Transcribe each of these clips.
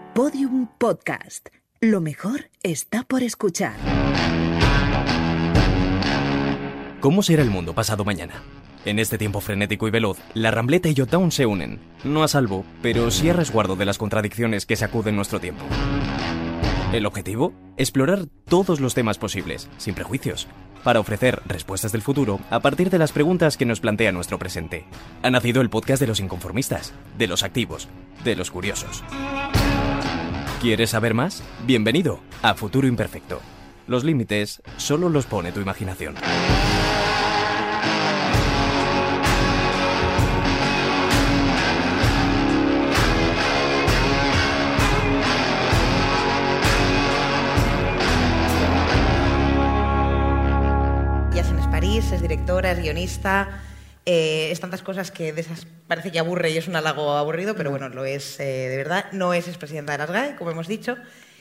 Podium Podcast. Lo mejor está por escuchar. ¿Cómo será el mundo pasado mañana? En este tiempo frenético y veloz, la Rambleta y Yotown se unen. No a salvo, pero sí a resguardo de las contradicciones que sacuden nuestro tiempo. ¿El objetivo? Explorar todos los temas posibles, sin prejuicios, para ofrecer respuestas del futuro a partir de las preguntas que nos plantea nuestro presente. Ha nacido el podcast de los inconformistas, de los activos, de los curiosos. ¿Quieres saber más? Bienvenido a Futuro Imperfecto. Los límites solo los pone tu imaginación. Es directora, es guionista, es tantas cosas que de esas parece que aburre y es un halago aburrido, pero bueno, lo es de verdad. No es expresidenta de las GAE, como hemos dicho.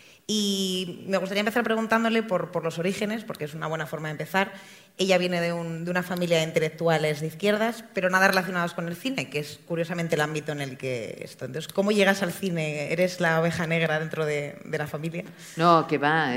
Y me gustaría empezar preguntándole por los orígenes, porque es una buena forma de empezar. Ella viene de una familia de intelectuales de izquierdas, pero nada relacionados con el cine, que es curiosamente el ámbito en el que esto. Entonces, ¿cómo llegas al cine? ¿Eres la oveja negra dentro de la familia? No, que va,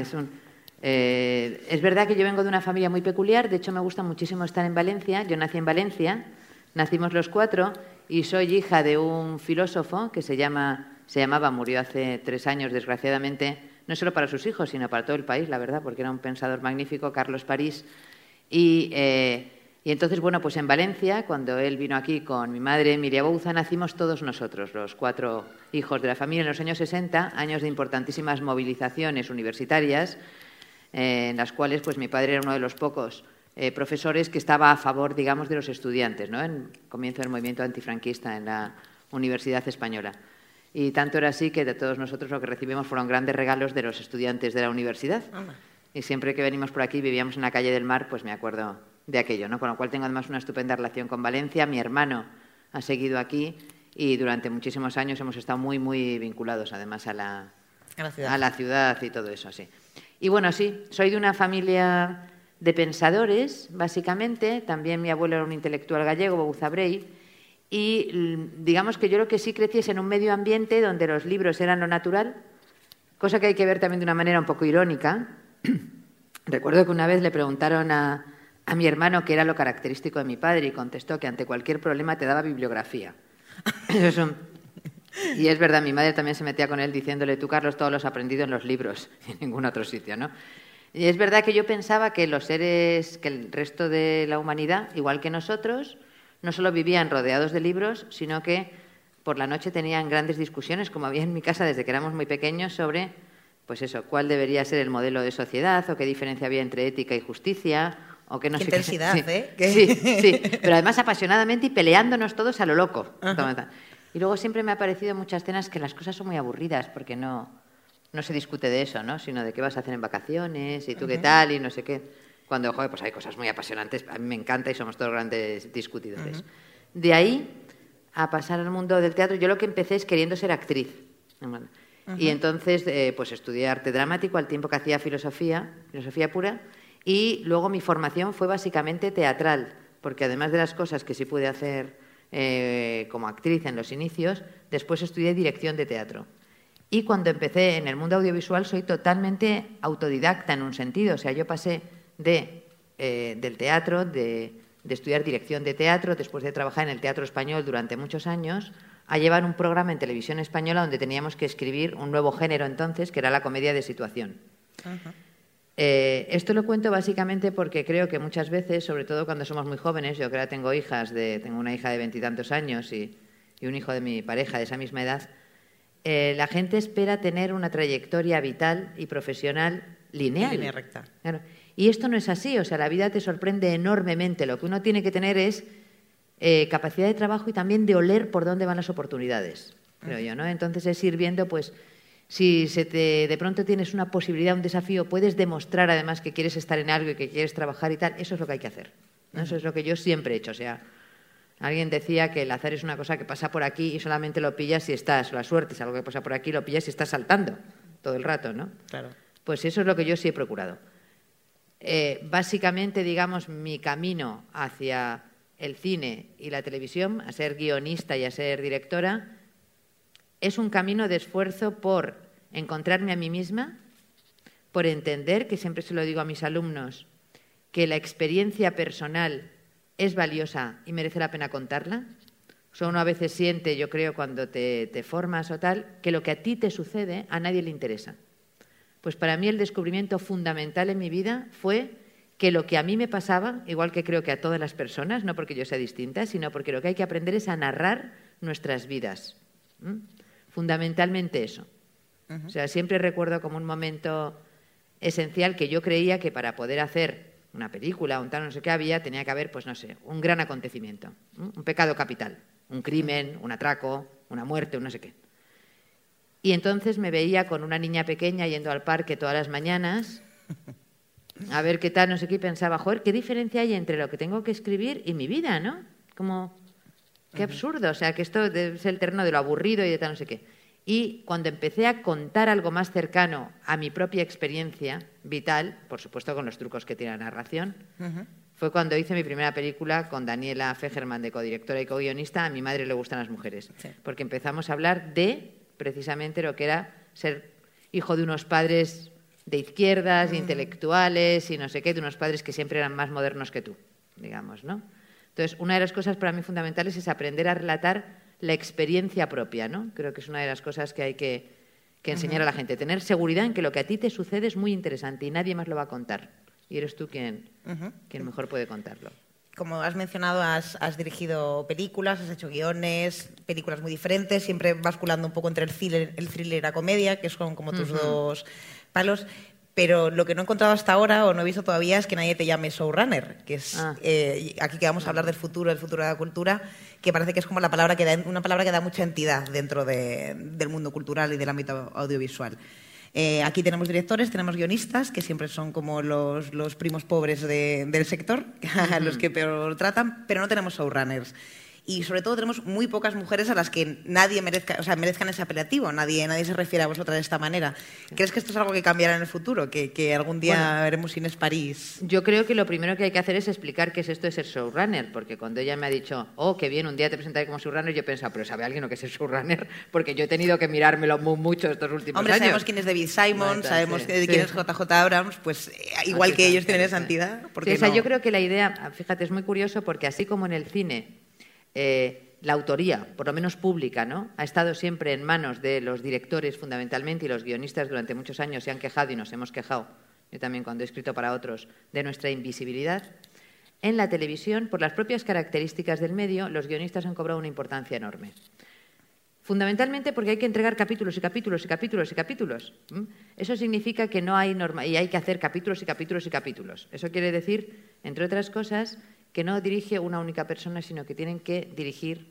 es verdad que yo vengo de una familia muy peculiar, de hecho me gusta muchísimo estar en Valencia. Yo nací en Valencia, nacimos los cuatro y soy hija de un filósofo que se llamaba, murió hace 3 años desgraciadamente, no solo para sus hijos sino para todo el país, la verdad, porque era un pensador magnífico, Carlos París. Y entonces, bueno, pues en Valencia, cuando él vino aquí con mi madre, Miria Bouza, nacimos todos nosotros, los 4 hijos de la familia, en los años 60, años de importantísimas movilizaciones universitarias, en las cuales pues mi padre era uno de los pocos profesores que estaba a favor, digamos, de los estudiantes, ¿no? En comienzo del movimiento antifranquista en la Universidad Española. Y tanto era así que de todos nosotros lo que recibimos fueron grandes regalos de los estudiantes de la universidad. Y siempre que venimos por aquí, vivíamos en la calle del Mar, pues me acuerdo de aquello, ¿no? Con lo cual tengo además una estupenda relación con Valencia. Mi hermano ha seguido aquí y durante muchísimos años hemos estado muy, muy vinculados además a la ciudad y todo eso, sí. Y bueno, sí, soy de una familia de pensadores, básicamente. También mi abuelo era un intelectual gallego, Bouza Brey. Y digamos que yo lo que sí crecí es en un medio ambiente donde los libros eran lo natural, cosa que hay que ver también de una manera un poco irónica. Recuerdo que una vez le preguntaron a mi hermano qué era lo característico de mi padre y contestó que ante cualquier problema te daba bibliografía. Y es verdad, mi madre también se metía con él diciéndole: tú, Carlos, todo lo has aprendido en los libros y en ningún otro sitio, ¿no? Y es verdad que yo pensaba que los seres, que el resto de la humanidad, igual que nosotros, no solo vivían rodeados de libros, sino que por la noche tenían grandes discusiones, como había en mi casa desde que éramos muy pequeños, sobre, pues eso, cuál debería ser el modelo de sociedad o qué diferencia había entre ética y justicia. O que no qué sé intensidad, sí, ¿eh? Sí, pero además apasionadamente y peleándonos todos a lo loco. Y luego siempre me ha parecido en muchas escenas que las cosas son muy aburridas porque no se discute de eso, ¿no? Sino de qué vas a hacer en vacaciones y tú qué tal y no sé qué. Cuando, joder, pues hay cosas muy apasionantes, a mí me encanta y somos todos grandes discutidores. De ahí a pasar al mundo del teatro, yo lo que empecé es queriendo ser actriz. Y entonces pues estudié arte dramático al tiempo que hacía filosofía pura, y luego mi formación fue básicamente teatral, porque además de las cosas que sí pude hacer como actriz en los inicios, después estudié dirección de teatro. Y cuando empecé en el mundo audiovisual soy totalmente autodidacta en un sentido. O sea, yo pasé del teatro, de estudiar dirección de teatro, después de trabajar en el Teatro Español durante muchos años, a llevar un programa en televisión española donde teníamos que escribir un nuevo género entonces, que era la comedia de situación. Esto lo cuento básicamente porque creo que muchas veces, sobre todo cuando somos muy jóvenes, yo que ahora tengo una hija de 20 y tantos años y un hijo de mi pareja de esa misma edad, la gente espera tener una trayectoria vital y profesional lineal. Línea recta. Claro. Y esto no es así, o sea, la vida te sorprende enormemente. Lo que uno tiene que tener es capacidad de trabajo y también de oler por dónde van las oportunidades, creo yo, ¿no? Entonces es ir viendo, pues, si de pronto tienes una posibilidad, un desafío, puedes demostrar además que quieres estar en algo y que quieres trabajar y tal, eso es lo que hay que hacer, ¿no? Eso es lo que yo siempre he hecho. O sea, alguien decía que el azar es una cosa que pasa por aquí y solamente lo pillas si estás, la suerte es algo que pasa por aquí, lo pillas si estás saltando todo el rato, ¿no? Claro. Pues eso es lo que yo sí he procurado. Básicamente, digamos, mi camino hacia el cine y la televisión, a ser guionista y a ser directora, es un camino de esfuerzo por encontrarme a mí misma, por entender, que siempre se lo digo a mis alumnos, que la experiencia personal es valiosa y merece la pena contarla. O sea, uno a veces siente, yo creo, cuando te formas o tal, que lo que a ti te sucede a nadie le interesa. Pues para mí el descubrimiento fundamental en mi vida fue que lo que a mí me pasaba, igual que creo que a todas las personas, no porque yo sea distinta, sino porque lo que hay que aprender es a narrar nuestras vidas. Fundamentalmente eso. O sea, siempre recuerdo como un momento esencial que yo creía que para poder hacer una película, un tal, no sé qué tenía que haber, pues no sé, un gran acontecimiento, un pecado capital, un crimen, un atraco, una muerte, un no sé qué. Y entonces me veía con una niña pequeña yendo al parque todas las mañanas a ver qué tal, no sé qué, y pensaba, joder, ¿qué diferencia hay entre lo que tengo que escribir y mi vida, no? Como, qué absurdo, o sea, que esto es el terreno de lo aburrido y de tal, no sé qué. Y cuando empecé a contar algo más cercano a mi propia experiencia vital, por supuesto con los trucos que tiene la narración, fue cuando hice mi primera película con Daniela Fegerman, de codirectora y co-guionista, A mi madre le gustan las mujeres. Sí. Porque empezamos a hablar de, precisamente, lo que era ser hijo de unos padres de izquierdas, intelectuales y no sé qué, de unos padres que siempre eran más modernos que tú, digamos, ¿no? Entonces, una de las cosas para mí fundamentales es aprender a relatar la experiencia propia, ¿no? Creo que es una de las cosas que hay que enseñar a la gente. Tener seguridad en que lo que a ti te sucede es muy interesante y nadie más lo va a contar. Y eres tú quien mejor puede contarlo. Como has mencionado, has dirigido películas, has hecho guiones, películas muy diferentes, siempre basculando un poco entre el thriller y la comedia, que son como tus dos palos. Pero lo que no he encontrado hasta ahora, o no he visto todavía, es que nadie te llame showrunner, que es aquí que vamos a hablar del futuro de la cultura, que parece que es como una palabra que da mucha entidad dentro del mundo cultural y del ámbito audiovisual. Aquí tenemos directores, tenemos guionistas, que siempre son como los primos pobres del sector, a los que peor tratan, pero no tenemos showrunners. Y sobre todo tenemos muy pocas mujeres a las que nadie merezcan ese apelativo, nadie se refiere a vosotras de esta manera. ¿Crees que esto es algo que cambiará en el futuro? ¿Que algún día veremos Inés París? Yo creo que lo primero que hay que hacer es explicar qué es esto de ser showrunner, porque cuando ella me ha dicho, oh, qué bien, un día te presentaré como showrunner, yo he pensado, pero ¿sabe alguien lo que es el showrunner? Porque yo he tenido que mirármelo mucho estos últimos años. Sabemos quién es David Simon, sabemos quién es JJ Abrams, pues igual que ellos tienen esa entidad. Sí, o sea, yo creo que la idea, fíjate, es muy curioso porque así como en el cine la autoría, por lo menos pública, ¿no?, ha estado siempre en manos de los directores fundamentalmente, y los guionistas durante muchos años se han quejado y nos hemos quejado, yo también cuando he escrito para otros, de nuestra invisibilidad. En la televisión, por las propias características del medio, los guionistas han cobrado una importancia enorme. Fundamentalmente porque hay que entregar capítulos y capítulos y capítulos y capítulos. Eso significa que no hay norma y hay que hacer capítulos y capítulos y capítulos. Eso quiere decir, entre otras cosas, que no dirige una única persona, sino que tienen que dirigir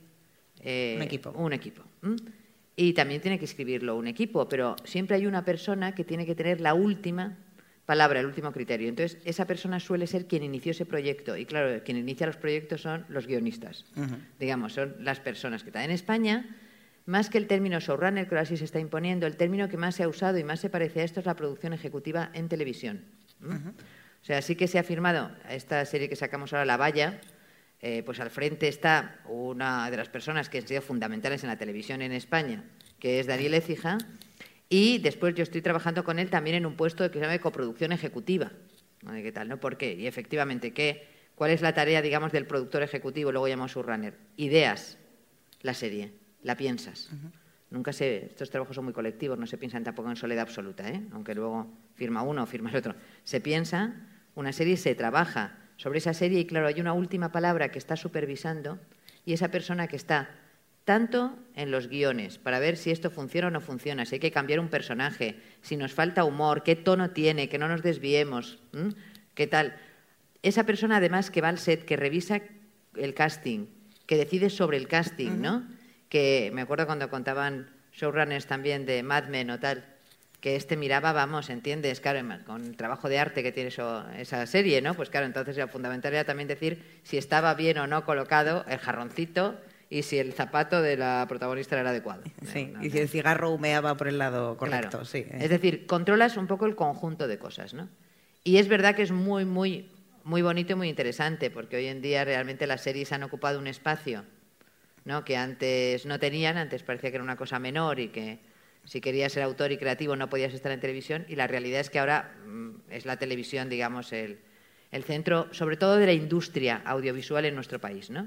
un equipo. Y también tiene que escribirlo un equipo, pero siempre hay una persona que tiene que tener la última palabra, el último criterio. Entonces, esa persona suele ser quien inició ese proyecto. Y claro, quien inicia los proyectos son los guionistas. Digamos, son las personas que están en España. Más que el término showrunner, que ahora sí se está imponiendo, el término que más se ha usado y más se parece a esto es la producción ejecutiva en televisión. O sea, sí que se ha firmado esta serie que sacamos ahora, La Valla, pues al frente está una de las personas que han sido fundamentales en la televisión en España, que es Daniel Écija, y después yo estoy trabajando con él también en un puesto que se llama de coproducción ejecutiva. ¿Qué tal, no? ¿Por qué? Y efectivamente, ¿cuál es la tarea, digamos, del productor ejecutivo? Luego llamamos showrunner. Ideas, la serie, la piensas. Nunca estos trabajos son muy colectivos, no se piensan tampoco en soledad absoluta, aunque luego firma uno o firma el otro. Se piensa una serie, se trabaja sobre esa serie y, claro, hay una última palabra que está supervisando y esa persona que está tanto en los guiones para ver si esto funciona o no funciona, si hay que cambiar un personaje, si nos falta humor, qué tono tiene, que no nos desviemos, qué tal. Esa persona, además, que va al set, que revisa el casting, que decide sobre el casting, ¿no? Que me acuerdo cuando contaban showrunners también de Mad Men o tal, que miraba, vamos, ¿entiendes? Claro, con el trabajo de arte que tiene esa serie, ¿no? Pues claro, entonces lo fundamental era también decir si estaba bien o no colocado el jarroncito y si el zapato de la protagonista era el adecuado. Sí, y si el cigarro humeaba por el lado correcto, claro. Sí. Es decir, controlas un poco el conjunto de cosas, ¿no? Y es verdad que es muy, muy, muy bonito y muy interesante, porque hoy en día realmente las series han ocupado un espacio, ¿no?, que antes no tenían, antes parecía que era una cosa menor y que si querías ser autor y creativo no podías estar en televisión, y la realidad es que ahora es la televisión, digamos, el centro, sobre todo de la industria audiovisual en nuestro país, ¿no?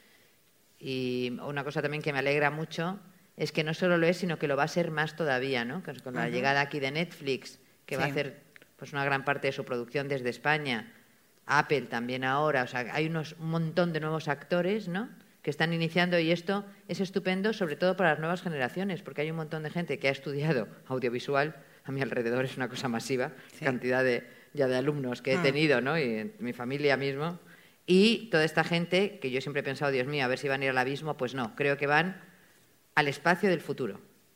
Y una cosa también que me alegra mucho es que no solo lo es, sino que lo va a ser más todavía, ¿no? Con la llegada aquí de Netflix, que va a hacer pues una gran parte de su producción desde España, Apple también ahora, o sea, hay un montón de nuevos actores, ¿no?, que están iniciando, y esto es estupendo, sobre todo para las nuevas generaciones, porque hay un montón de gente que ha estudiado audiovisual, a mi alrededor es una cosa masiva, cantidad de alumnos que he tenido, ¿no?, y en mi familia mismo, y toda esta gente que yo siempre he pensado, Dios mío, a ver si van a ir al abismo, pues no, creo que van al espacio del futuro,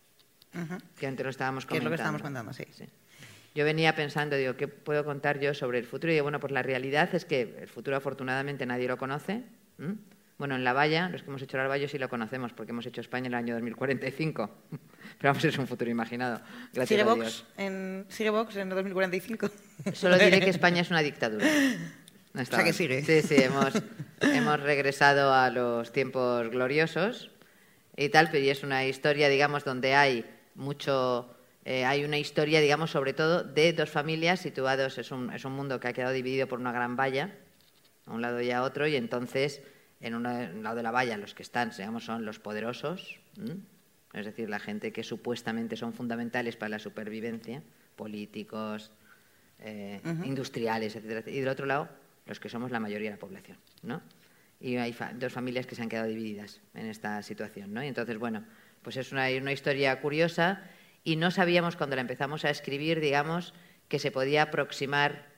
que antes lo estábamos comentando. Que es lo que estábamos contando, sí. Yo venía pensando, digo, ¿qué puedo contar yo sobre el futuro? Y digo, bueno, pues la realidad es que el futuro afortunadamente nadie lo conoce. Bueno, en La Valla, los que hemos hecho el Arballo sí lo conocemos, porque hemos hecho España en el año 2045. Pero vamos, es un futuro imaginado. Gracias a Dios. ¿Sigue Vox en el 2045? Solo diré que España es una dictadura. O sea, que sigue. Sí, hemos regresado a los tiempos gloriosos y tal, pero es una historia, digamos, donde hay mucho... hay una historia, digamos, sobre todo de dos familias situados, es un mundo que ha quedado dividido por una gran valla, a un lado y a otro, y entonces en un lado de la valla los que están, digamos, son los poderosos, es decir, la gente que supuestamente son fundamentales para la supervivencia, políticos, industriales, etcétera, y del otro lado los que somos la mayoría de la población, ¿no? Y hay dos familias que se han quedado divididas en esta situación, ¿no? Y entonces, bueno, pues es una historia curiosa, y no sabíamos cuando la empezamos a escribir, digamos, que se podía aproximar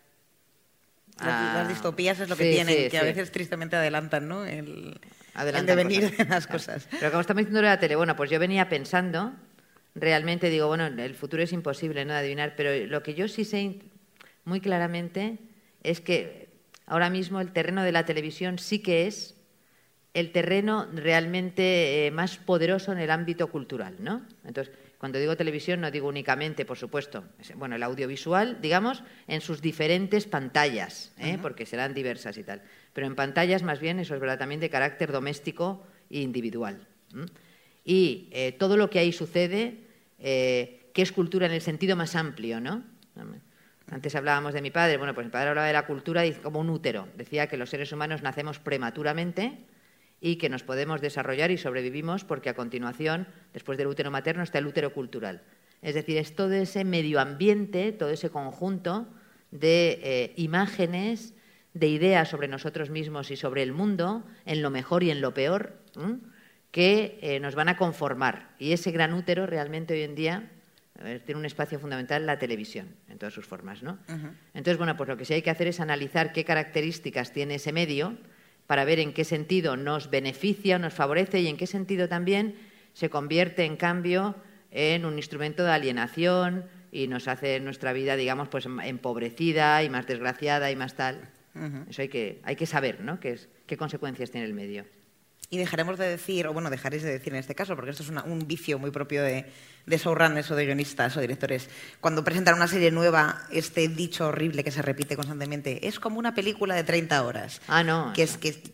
a... Las distopías es lo que tienen, que a veces tristemente adelantan, ¿no?, el devenir de las cosas. Pero como estamos diciendo de la tele, bueno, pues yo venía pensando, realmente digo, bueno, el futuro es imposible, ¿no?, de adivinar, pero lo que yo sí sé muy claramente es que ahora mismo el terreno de la televisión sí que es el terreno realmente más poderoso en el ámbito cultural, ¿no? Entonces, cuando digo televisión no digo únicamente, por supuesto, bueno, el audiovisual, digamos, en sus diferentes pantallas, porque serán diversas y tal, pero en pantallas más bien, eso es verdad, también de carácter doméstico e individual. Y todo lo que ahí sucede, que es cultura en el sentido más amplio, ¿no? Antes hablábamos de mi padre, bueno, pues mi padre hablaba de la cultura como un útero, decía que los seres humanos nacemos prematuramente y que nos podemos desarrollar y sobrevivimos porque a continuación, después del útero materno, está el útero cultural. Es decir, es todo ese medio ambiente, todo ese conjunto de imágenes, de ideas sobre nosotros mismos y sobre el mundo, en lo mejor y en lo peor, que nos van a conformar. Y ese gran útero realmente hoy en día tiene un espacio fundamental, la televisión, en todas sus formas, ¿no? Entonces, bueno, pues lo que sí hay que hacer es analizar qué características tiene ese medio, para ver en qué sentido nos beneficia, nos favorece, y en qué sentido también se convierte, en cambio, en un instrumento de alienación y nos hace nuestra vida, digamos, pues empobrecida y más desgraciada y más tal. Eso hay que saber, ¿no?, qué consecuencias tiene el medio. Y dejaremos de decir, o bueno, dejaréis de decir en este caso, porque esto es un vicio muy propio de showrunners o de guionistas o directores, cuando presentan una serie nueva, este dicho horrible que se repite constantemente, es como una película de 30 horas. Ah, no. Que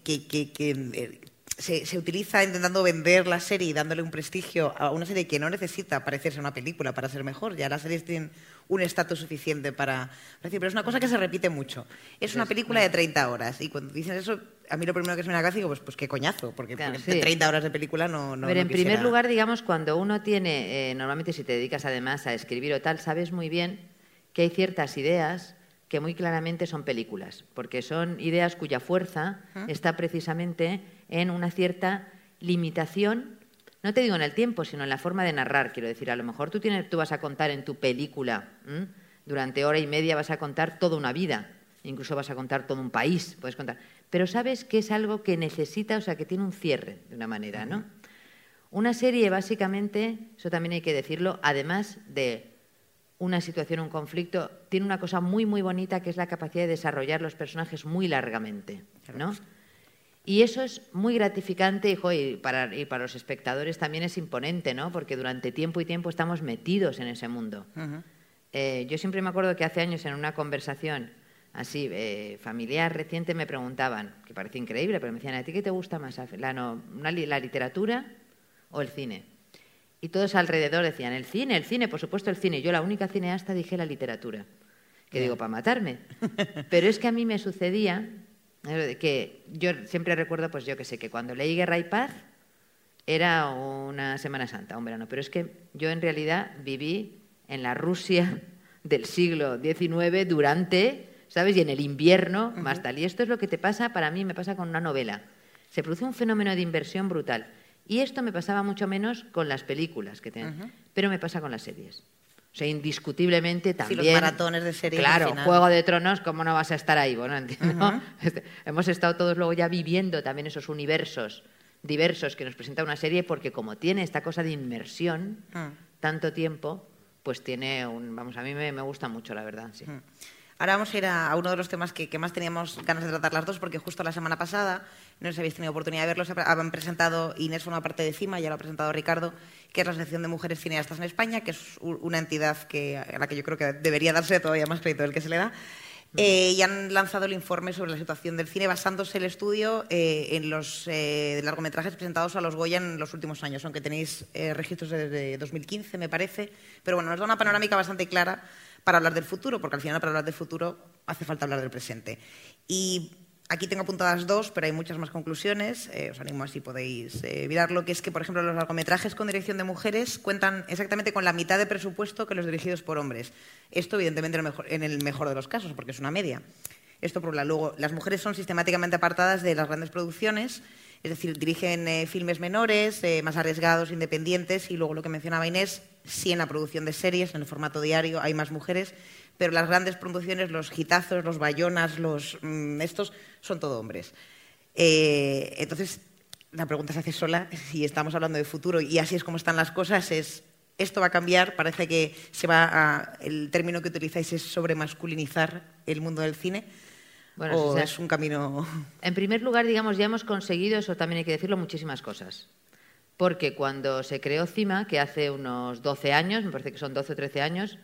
se utiliza intentando vender la serie y dándole un prestigio a una serie que no necesita parecerse a una película para ser mejor. Ya las series tienen un estatus suficiente para decir, pero es una cosa que se repite mucho. Es una película de 30 horas. Y cuando dicen eso, a mí lo primero que se me viene a la cabeza, digo, pues qué coñazo, porque 30 horas de película no Pero en quisiera... primer lugar, digamos, cuando uno tiene, normalmente si te dedicas además a escribir o tal, sabes muy bien que hay ciertas ideas que muy claramente son películas, porque son ideas cuya fuerza está precisamente en una cierta limitación, no te digo en el tiempo, sino en la forma de narrar. Quiero decir, a lo mejor tú vas a contar en tu película, durante hora y media vas a contar toda una vida, incluso vas a contar todo un país, puedes contar. Pero sabes que es algo que necesita, o sea, que tiene un cierre, de una manera, ¿no? Una serie, básicamente, eso también hay que decirlo, además de una situación, un conflicto, tiene una cosa muy, muy bonita, que es la capacidad de desarrollar los personajes muy largamente, ¿no? Y eso es muy gratificante y para los espectadores también es imponente, ¿no? Porque durante tiempo y tiempo estamos metidos en ese mundo. Yo siempre me acuerdo que hace años en una conversación así familiar reciente me preguntaban, que parece increíble, pero me decían, ¿a ti qué te gusta más, la literatura o el cine? Y todos alrededor decían, el cine, por supuesto el cine. Yo la única cineasta dije la literatura, que digo, para matarme. Pero es que a mí me sucedía que yo siempre recuerdo, pues yo que sé, que cuando leí Guerra y Paz era una Semana Santa, un verano. Pero es que yo en realidad viví en la Rusia del siglo XIX durante, ¿sabes? Y en el invierno más tal. Y esto es lo que te pasa, para mí me pasa con una novela. Se produce un fenómeno de inversión brutal. Y esto me pasaba mucho menos con las películas que tienen, pero me pasa con las series. O sea, indiscutiblemente también... Sí, los maratones de series. Claro, Juego de Tronos, ¿cómo no vas a estar ahí? Bueno, entiendo. Hemos estado todos luego ya viviendo también esos universos diversos que nos presenta una serie, porque como tiene esta cosa de inmersión tanto tiempo, pues tiene un... Vamos, a mí me gusta mucho, la verdad, sí. Ahora vamos a ir a uno de los temas que más teníamos ganas de tratar las dos, porque justo la semana pasada, no sé si habéis tenido oportunidad de verlos, habían presentado, Inés forma parte de CIMA, ya lo ha presentado Ricardo, que es la Asociación de Mujeres Cineastas en España, que es una entidad a la que yo creo que debería darse todavía más crédito del que se le da. Y han lanzado el informe sobre la situación del cine basándose el estudio en los largometrajes presentados a los Goya en los últimos años, aunque tenéis registros desde 2015, me parece. Pero bueno, nos da una panorámica bastante clara para hablar del futuro, porque al final para hablar del futuro hace falta hablar del presente. Y aquí tengo apuntadas dos, pero hay muchas más conclusiones. Os animo a si podéis mirarlo, que es que, por ejemplo, los largometrajes con dirección de mujeres cuentan exactamente con la mitad de presupuesto que los dirigidos por hombres. Esto, evidentemente, en el mejor de los casos, porque es una media. Esto por un lado. Luego, las mujeres son sistemáticamente apartadas de las grandes producciones, es decir, dirigen filmes menores, más arriesgados, independientes, y luego lo que mencionaba Inés, sí en la producción de series, en el formato diario, hay más mujeres, pero las grandes producciones, los hitazos, los Bayonas, estos, son todo hombres. Entonces, la pregunta se hace sola, si estamos hablando de futuro y así es como están las cosas, esto va a cambiar, parece que el término que utilizáis es sobremasculinizar el mundo del cine. Bueno, ¿o es un camino...? En primer lugar, digamos, ya hemos conseguido, eso también hay que decirlo, muchísimas cosas. Porque cuando se creó CIMA, que hace unos 12 años, me parece que son 12 o 13 años,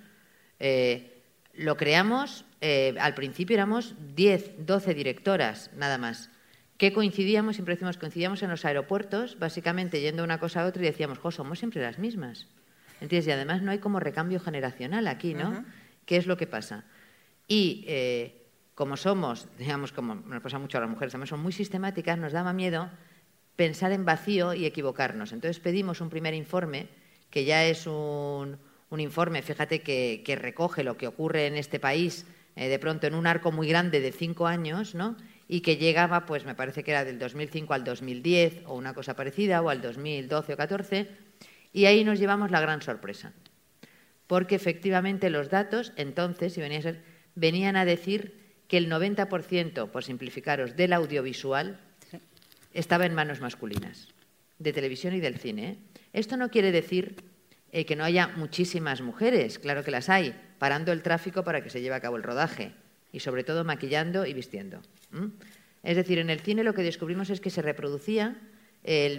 lo creamos, al principio éramos 10, 12 directoras, nada más, que coincidíamos, siempre decimos, coincidíamos en los aeropuertos, básicamente yendo una cosa a otra y decíamos, somos siempre las mismas. ¿Entiendes? Y además no hay como recambio generacional aquí, ¿no? ¿Qué es lo que pasa? Y... como somos, digamos, como nos pasa mucho a las mujeres, también son muy sistemáticas, nos daba miedo pensar en vacío y equivocarnos. Entonces pedimos un primer informe, que ya es un informe, fíjate, que recoge lo que ocurre en este país de pronto en un arco muy grande de 5 años, ¿no? Y que llegaba, pues me parece que era del 2005 al 2010 o una cosa parecida, o al 2012 o 14, y ahí nos llevamos la gran sorpresa. Porque efectivamente los datos, entonces, si venían a decir que el 90%, por simplificaros, del audiovisual estaba en manos masculinas, de televisión y del cine. Esto no quiere decir que no haya muchísimas mujeres, claro que las hay, parando el tráfico para que se lleve a cabo el rodaje y sobre todo maquillando y vistiendo. Es decir, en el cine lo que descubrimos es que se reproducía el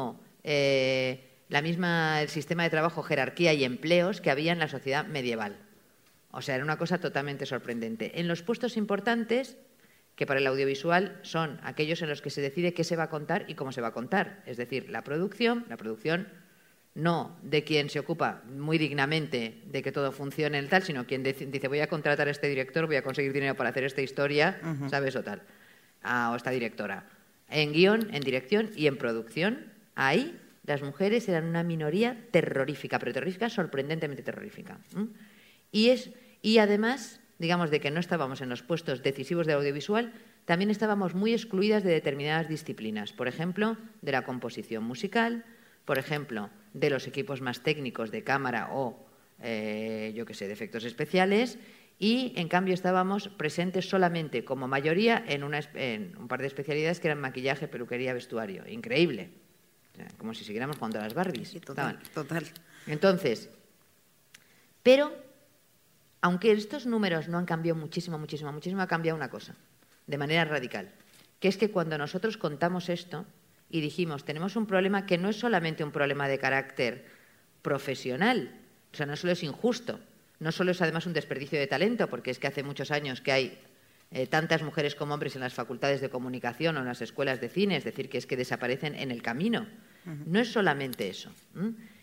sistema de trabajo, jerarquía y empleos que había en la sociedad medieval. O sea, era una cosa totalmente sorprendente. En los puestos importantes, que para el audiovisual son aquellos en los que se decide qué se va a contar y cómo se va a contar. Es decir, la producción no de quien se ocupa muy dignamente de que todo funcione en tal, sino quien dice voy a contratar a este director, voy a conseguir dinero para hacer esta historia, ¿sabes? O tal. O esta directora. En guión, en dirección y en producción, ahí las mujeres eran una minoría terrorífica, pero terrorífica, sorprendentemente terrorífica. Y además, digamos, de que no estábamos en los puestos decisivos del audiovisual, también estábamos muy excluidas de determinadas disciplinas. Por ejemplo, de la composición musical, por ejemplo, de los equipos más técnicos de cámara o, de efectos especiales, y en cambio estábamos presentes solamente como mayoría en un par de especialidades que eran maquillaje, peluquería, vestuario. Increíble. O sea, como si siguiéramos jugando a las Barbies. Sí, total. Entonces, pero... aunque estos números no han cambiado muchísimo, ha cambiado una cosa, de manera radical, que es que cuando nosotros contamos esto y dijimos, tenemos un problema que no es solamente un problema de carácter profesional, o sea, no solo es injusto, no solo es además un desperdicio de talento, porque es que hace muchos años que hay tantas mujeres como hombres en las facultades de comunicación o en las escuelas de cine, es decir, que es que desaparecen en el camino. No es solamente eso.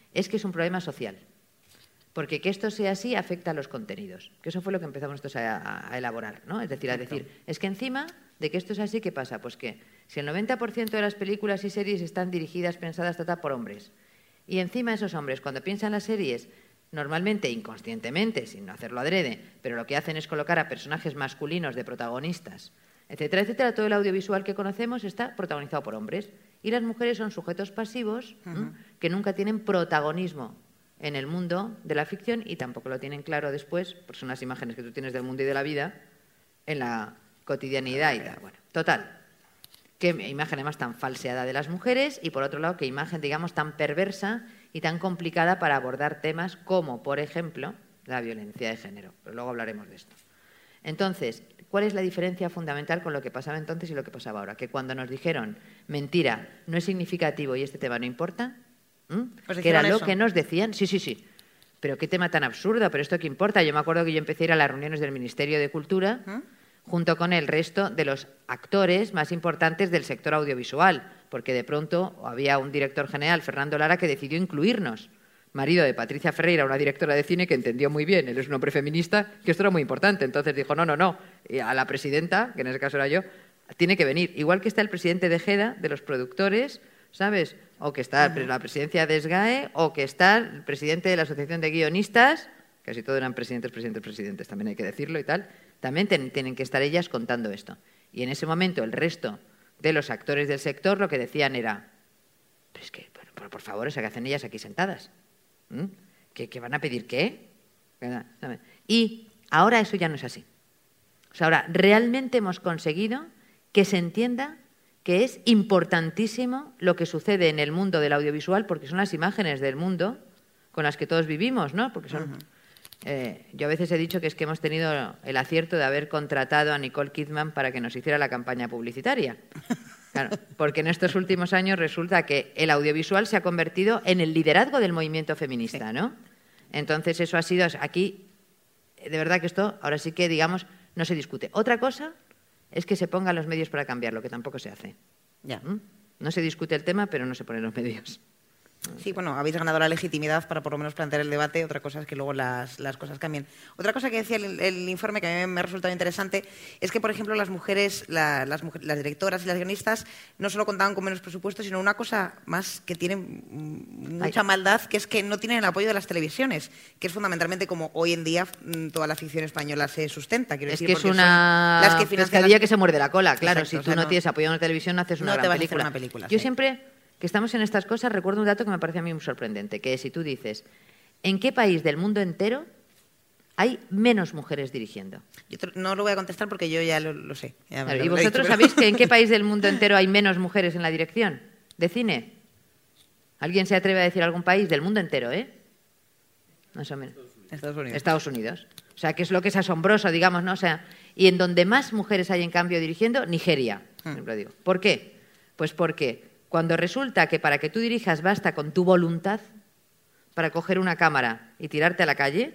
es que es un problema social. Porque que esto sea así afecta a los contenidos. Que eso fue lo que empezamos nosotros a elaborar, ¿no? Es decir, es que encima de que esto es así, ¿qué pasa? Pues que si el 90% de las películas y series están dirigidas, pensadas, por hombres, y encima esos hombres, cuando piensan las series, normalmente inconscientemente, sin hacerlo adrede, pero lo que hacen es colocar a personajes masculinos de protagonistas, etcétera, etcétera, todo el audiovisual que conocemos está protagonizado por hombres. Y las mujeres son sujetos pasivos que nunca tienen protagonismo en el mundo de la ficción y tampoco lo tienen claro después, porque son las imágenes que tú tienes del mundo y de la vida en la cotidianidad y tal. Bueno, total, qué imagen además tan falseada de las mujeres y por otro lado qué imagen, digamos, tan perversa y tan complicada para abordar temas como, por ejemplo, la violencia de género. Pero luego hablaremos de esto. Entonces, ¿cuál es la diferencia fundamental con lo que pasaba entonces y lo que pasaba ahora? Que cuando nos dijeron, mentira, no es significativo y este tema no importa, que era lo que nos decían, sí, pero qué tema tan absurdo, pero esto qué importa. Yo me acuerdo que yo empecé a ir a las reuniones del Ministerio de Cultura junto con el resto de los actores más importantes del sector audiovisual, porque de pronto había un director general, Fernando Lara, que decidió incluirnos. Marido de Patricia Ferreira, una directora de cine que entendió muy bien, él es un hombre feminista, que esto era muy importante. Entonces dijo, no, y a la presidenta, que en ese caso era yo, tiene que venir. Igual que está el presidente de GEDA, de los productores, ¿sabes? O que está la presidencia de SGAE, o que está el presidente de la Asociación de Guionistas, casi todos eran presidentes, también hay que decirlo y tal, también tienen que estar ellas contando esto. Y en ese momento el resto de los actores del sector lo que decían era, pero es que, por favor, ¿qué hacen ellas aquí sentadas? ¿Que van a pedir qué? Y ahora eso ya no es así. O sea, ahora realmente hemos conseguido que se entienda que es importantísimo lo que sucede en el mundo del audiovisual, porque son las imágenes del mundo con las que todos vivimos, ¿no? Porque son... yo a veces he dicho que es que hemos tenido el acierto de haber contratado a Nicole Kidman para que nos hiciera la campaña publicitaria. Claro, porque en estos últimos años resulta que el audiovisual se ha convertido en el liderazgo del movimiento feminista, ¿no? Entonces eso ha sido aquí, de verdad que esto ahora sí que, digamos, no se discute. Otra cosa es que se pongan los medios para cambiarlo, que tampoco se hace. Ya. No se discute el tema, pero no se ponen los medios. Sí, bueno, habéis ganado la legitimidad para por lo menos plantear el debate. Otra cosa es que luego las cosas cambien. Otra cosa que decía el informe, que a mí me ha resultado interesante, es que, por ejemplo, las mujeres, las directoras y las guionistas no solo contaban con menos presupuesto, sino una cosa más que tiene mucha maldad, que es que no tienen el apoyo de las televisiones, que es fundamentalmente como hoy en día toda la ficción española se sustenta. Quiero decir, que es una las que pescadilla que se muerde la cola, claro. Exacto, si tú no tienes apoyo en la televisión, no haces una gran película. No te vas a hacer una película. Yo siempre que estamos en estas cosas, recuerdo un dato que me parece a mí muy sorprendente, que es, si tú dices, ¿en qué país del mundo entero hay menos mujeres dirigiendo? Yo no lo voy a contestar porque yo ya lo sé. Ya claro, ¿y vosotros sabéis que en qué país del mundo entero hay menos mujeres en la dirección de cine? ¿Alguien se atreve a decir algún país del mundo entero, Más o menos. Estados Unidos. O sea, que es lo que es asombroso, digamos, ¿no? O sea, y en donde más mujeres hay en cambio dirigiendo, Nigeria, siempre digo. ¿Por qué? Pues porque cuando resulta que para que tú dirijas basta con tu voluntad para coger una cámara y tirarte a la calle,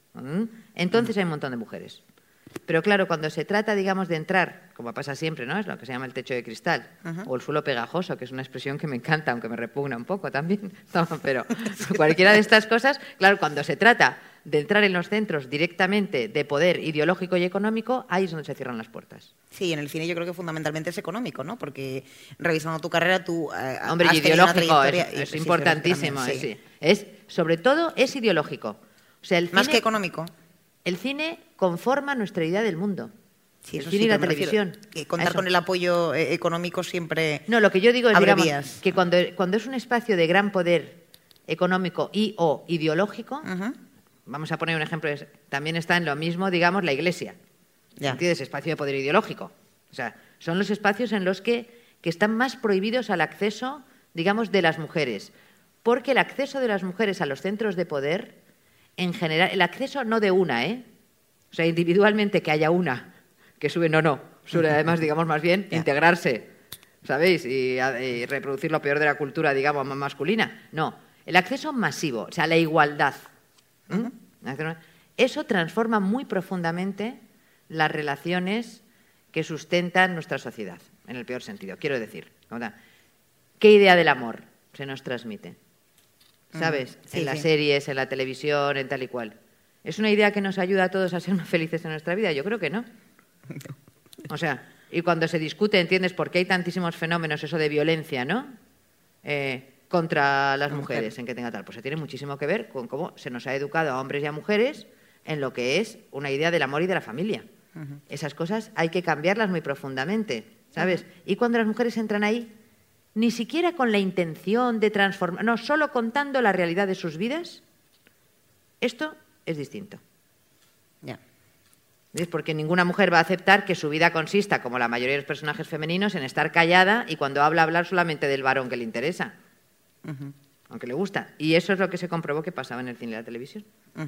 entonces hay un montón de mujeres. Pero claro, cuando se trata, digamos, de entrar, como pasa siempre, ¿no? Es lo que se llama el techo de cristal, o el suelo pegajoso, que es una expresión que me encanta, aunque me repugna un poco también. No, pero cualquiera de estas cosas, claro, cuando se trata de entrar en los centros directamente de poder ideológico y económico, ahí es donde se cierran las puertas. Sí, en el cine yo creo que fundamentalmente es económico, ¿no? Porque revisando tu carrera, tú hombre, y ideológico es importantísimo. Sí. Sobre todo es ideológico. O sea, el más cine, que económico. El cine conforma nuestra idea del mundo. Sí, el cine y la televisión. Que contar con el apoyo económico siempre. No, lo que yo digo es, digamos, vías. que cuando es un espacio de gran poder económico y o ideológico, vamos a poner un ejemplo, también está en lo mismo, digamos, la Iglesia. ¿Entiendes? Espacio de poder ideológico. O sea, son los espacios en los que están más prohibidos al acceso, digamos, de las mujeres. Porque el acceso de las mujeres a los centros de poder, en general, el acceso no de una, O sea, individualmente que haya una que sube, no. Suele además, digamos, más bien integrarse, ¿sabéis? Y reproducir lo peor de la cultura, digamos, más masculina. No, el acceso masivo, o sea, la igualdad. Eso transforma muy profundamente las relaciones que sustentan nuestra sociedad, en el peor sentido. Quiero decir, ¿qué idea del amor se nos transmite? ¿sabes? Sí, En las sí. series, en la televisión, en tal y cual. ¿Es una idea que nos ayuda a todos a ser más felices en nuestra vida? Yo creo que no. O sea, y cuando se discute, entiendes por qué hay tantísimos fenómenos, eso de violencia, ¿no? Contra las mujeres, en que tenga tal. Pues se tiene muchísimo que ver con cómo se nos ha educado a hombres y a mujeres en lo que es una idea del amor y de la familia. Esas cosas hay que cambiarlas muy profundamente, ¿sabes? Y cuando las mujeres entran ahí, ni siquiera con la intención de transformar, no, solo contando la realidad de sus vidas, esto es distinto. Ya. ¿Ves? Porque ninguna mujer va a aceptar que su vida consista, como la mayoría de los personajes femeninos, en estar callada y cuando habla, hablar solamente del varón que le interesa, aunque le gusta. Y eso es lo que se comprobó que pasaba en el cine y la televisión.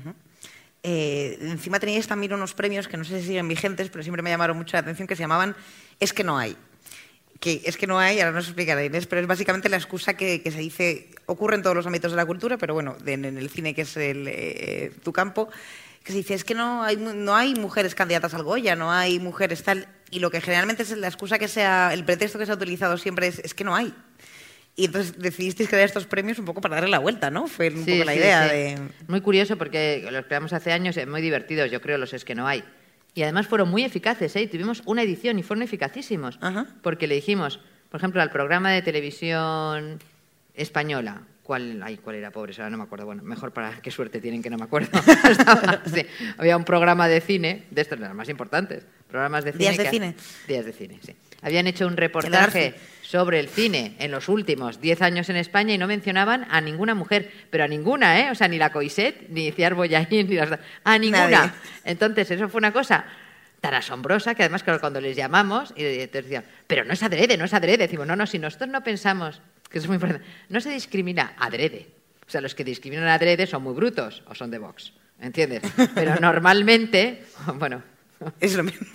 Encima teníais también unos premios que no sé si siguen vigentes, pero siempre me llamaron mucho la atención, que se llamaban Es que no hay. Que es que no hay, ahora nos explicará Inés, pero es básicamente la excusa que se dice, ocurre en todos los ámbitos de la cultura, pero bueno, en el cine, que es tu campo, que se dice, es que no hay mujeres candidatas al Goya, no hay mujeres tal, y lo que generalmente es la excusa el pretexto que se ha utilizado siempre es que no hay. Y entonces decidisteis crear estos premios un poco para darle la vuelta, ¿no? Fue un poco la idea de... Muy curioso porque los creamos hace años, muy divertidos, yo creo, los Es que no hay. Y además fueron muy eficaces, ¿eh? Tuvimos una edición y fueron eficacísimos. Porque le dijimos, por ejemplo, al programa de televisión española, ¿cuál era, pobre? Ahora no me acuerdo. Bueno, mejor para qué suerte tienen que no me acuerdo. Sí, había un programa de cine, de estos de los más importantes, programas de cine. ¿Días de cine? Días de cine, sí. Habían hecho un reportaje sobre el cine en los últimos 10 años en España y no mencionaban a ninguna mujer, pero a ninguna, ¿eh? O sea, ni la Coixet, ni Ciar Bollaín, ni a ninguna. Nadie. Entonces, eso fue una cosa tan asombrosa que además cuando les llamamos y entonces decían, pero no es adrede, no es adrede. Decimos, no, si nosotros no pensamos, que eso es muy importante, no se discrimina adrede. O sea, los que discriminan adrede son muy brutos o son de Vox, ¿entiendes? Pero normalmente, bueno... Es lo mismo.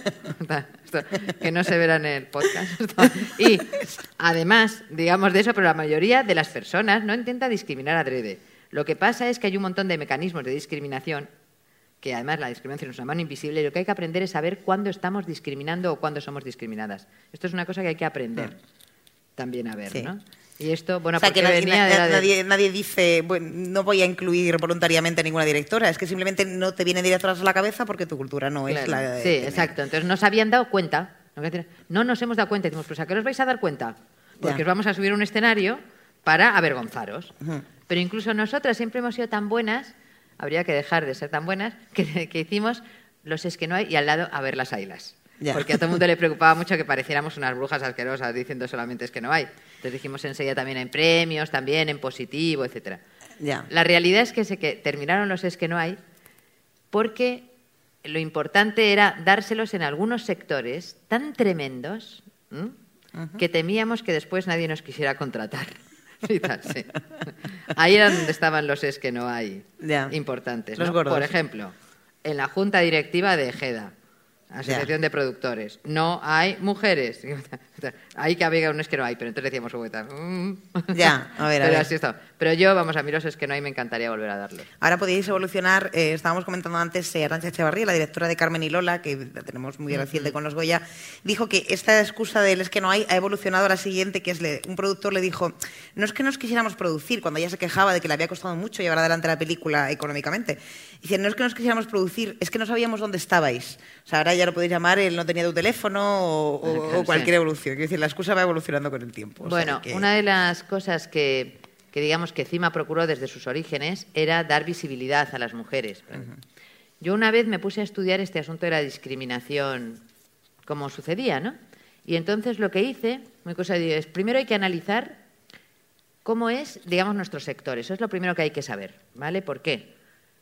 Esto, que no se verá en el podcast. Y además, digamos de eso, pero la mayoría de las personas no intenta discriminar adrede. Lo que pasa es que hay un montón de mecanismos de discriminación, que además la discriminación es una mano invisible, y lo que hay que aprender es saber cuándo estamos discriminando o cuándo somos discriminadas. Esto es una cosa que hay que aprender también a ver, sí. ¿No? Y esto, bueno, o sea, porque que nadie dice, bueno, no voy a incluir voluntariamente a ninguna directora, es que simplemente no te vienen directoras a la cabeza porque tu cultura no es la de... Sí, exacto. Entonces no se habían dado cuenta, no nos hemos dado cuenta, decimos, pues ¿a qué os vais a dar cuenta? Porque os vamos a subir a un escenario para avergonzaros. Pero incluso nosotras siempre hemos sido tan buenas, habría que dejar de ser tan buenas, que hicimos los Es que no hay y al lado a ver las ailas. Porque a todo el mundo le preocupaba mucho que pareciéramos unas brujas asquerosas diciendo solamente es que no hay. Entonces dijimos enseguida también en premios, también en positivo, etcétera. La realidad es que terminaron los Es que no hay porque lo importante era dárselos en algunos sectores tan tremendos que temíamos que después nadie nos quisiera contratar. Y tal, sí. Ahí era donde estaban los Es que no hay importantes, ¿no? Por ejemplo, en la junta directiva de EGEDA, Asociación de Productores, no hay mujeres. Ahí que había un Es que no hay, pero entonces decíamos, a ver. Pero así está. Pero yo, vamos, a mí los Es que no hay me encantaría volver a darlos. Ahora podéis evolucionar, estábamos comentando antes, Arantxa Echevarría, la directora de Carmen y Lola, que la tenemos muy reciente con los Goya, dijo que esta excusa del Es que no hay ha evolucionado a la siguiente, que es un productor le dijo, no es que nos quisiéramos producir, cuando ella se quejaba de que le había costado mucho llevar adelante la película económicamente. Dice, no es que nos quisiéramos producir, es que no sabíamos dónde estabais. O sea, ahora ya lo podéis llamar, él no tenía tu teléfono o cualquier evolución. Quiero decir, la excusa va evolucionando con el tiempo. Bueno, una de las cosas que digamos que CIMA procuró desde sus orígenes era dar visibilidad a las mujeres. Yo una vez me puse a estudiar este asunto de la discriminación, como sucedía, ¿no? Y entonces lo que hice, muy cosa es, primero hay que analizar cómo es, digamos, nuestro sector. Eso es lo primero que hay que saber, ¿vale? ¿Por qué?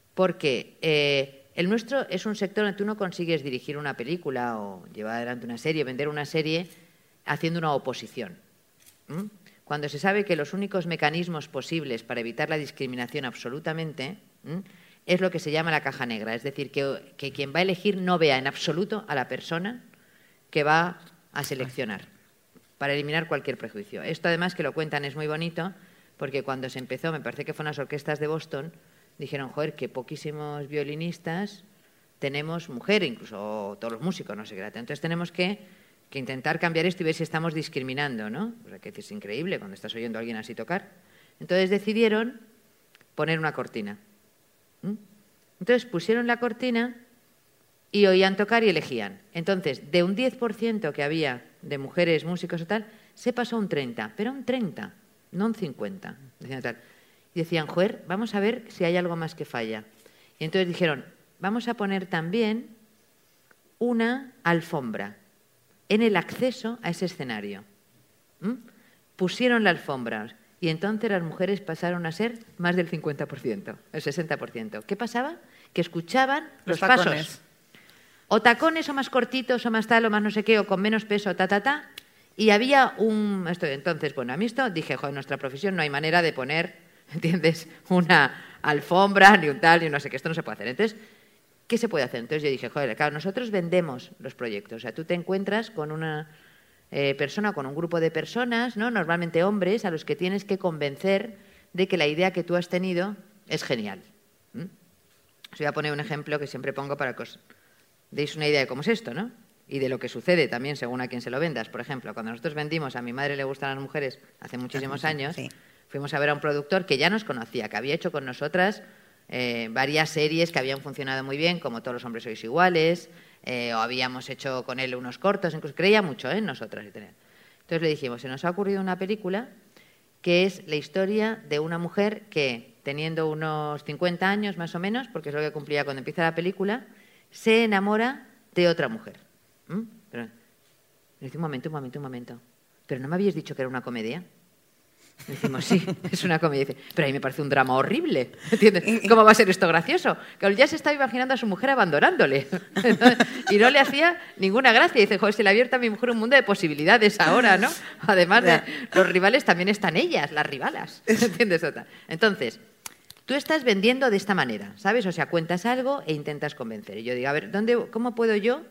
Porque el nuestro es un sector donde tú no consigues dirigir una película o llevar adelante una serie, vender una serie haciendo una oposición. Cuando se sabe que los únicos mecanismos posibles para evitar la discriminación absolutamente es lo que se llama la caja negra, es decir, que quien va a elegir no vea en absoluto a la persona que va a seleccionar para eliminar cualquier prejuicio. Esto además que lo cuentan es muy bonito porque cuando se empezó, me parece que fueron las orquestas de Boston, dijeron, joder, que poquísimos violinistas tenemos mujer, incluso todos los músicos, no sé qué. Entonces tenemos que intentar cambiar esto y ver si estamos discriminando, ¿no? O sea, que es increíble cuando estás oyendo a alguien así tocar. Entonces decidieron poner una cortina. Entonces pusieron la cortina y oían tocar y elegían. Entonces, de un 10% que había de mujeres músicos o tal, se pasó a un 30%, pero un 30%, no un 50%. Decían tal. Y decían, joder, vamos a ver si hay algo más que falla. Y entonces dijeron, vamos a poner también una alfombra en el acceso a ese escenario. Pusieron la alfombra y entonces las mujeres pasaron a ser más del 50%, el 60%. ¿Qué pasaba? Que escuchaban los pasos. O tacones o más cortitos o más tal o más no sé qué o con menos peso, y había un... Entonces, bueno, a mí esto dije, joder, en nuestra profesión no hay manera de poner, ¿entiendes?, una alfombra, ni un tal, ni no sé qué, esto no se puede hacer. Entonces, ¿qué se puede hacer? Entonces yo dije, joder, claro, nosotros vendemos los proyectos. O sea, tú te encuentras con una persona, con un grupo de personas, ¿no?, normalmente hombres, a los que tienes que convencer de que la idea que tú has tenido es genial. Os voy a poner un ejemplo que siempre pongo para que os deis una idea de cómo es esto, ¿no? Y de lo que sucede también según a quién se lo vendas. Por ejemplo, cuando nosotros vendimos A mi madre le gustan las mujeres hace muchísimos años, fuimos a ver a un productor que ya nos conocía, que había hecho con nosotras varias series que habían funcionado muy bien, como Todos los hombres sois iguales, o habíamos hecho con él unos cortos, incluso creía mucho en nosotras. Entonces le dijimos, se nos ha ocurrido una película que es la historia de una mujer que, teniendo unos 50 años más o menos, porque es lo que cumplía cuando empieza la película, se enamora de otra mujer. Pero, dice, un momento. ¿Pero no me habíais dicho que era una comedia? Y decimos, sí, es una comedia. Dice, pero a mí me parece un drama horrible. ¿Entiendes? ¿Cómo va a ser esto gracioso? Que él ya se estaba imaginando a su mujer abandonándole. Y no le hacía ninguna gracia. Y dice, joder, se le ha abierto a mi mujer un mundo de posibilidades ahora, ¿no? Además de los rivales, también están ellas, las rivalas. ¿Entiendes? Entonces, tú estás vendiendo de esta manera, ¿sabes? O sea, cuentas algo e intentas convencer. Y yo digo, a ver, ¿cómo puedo yo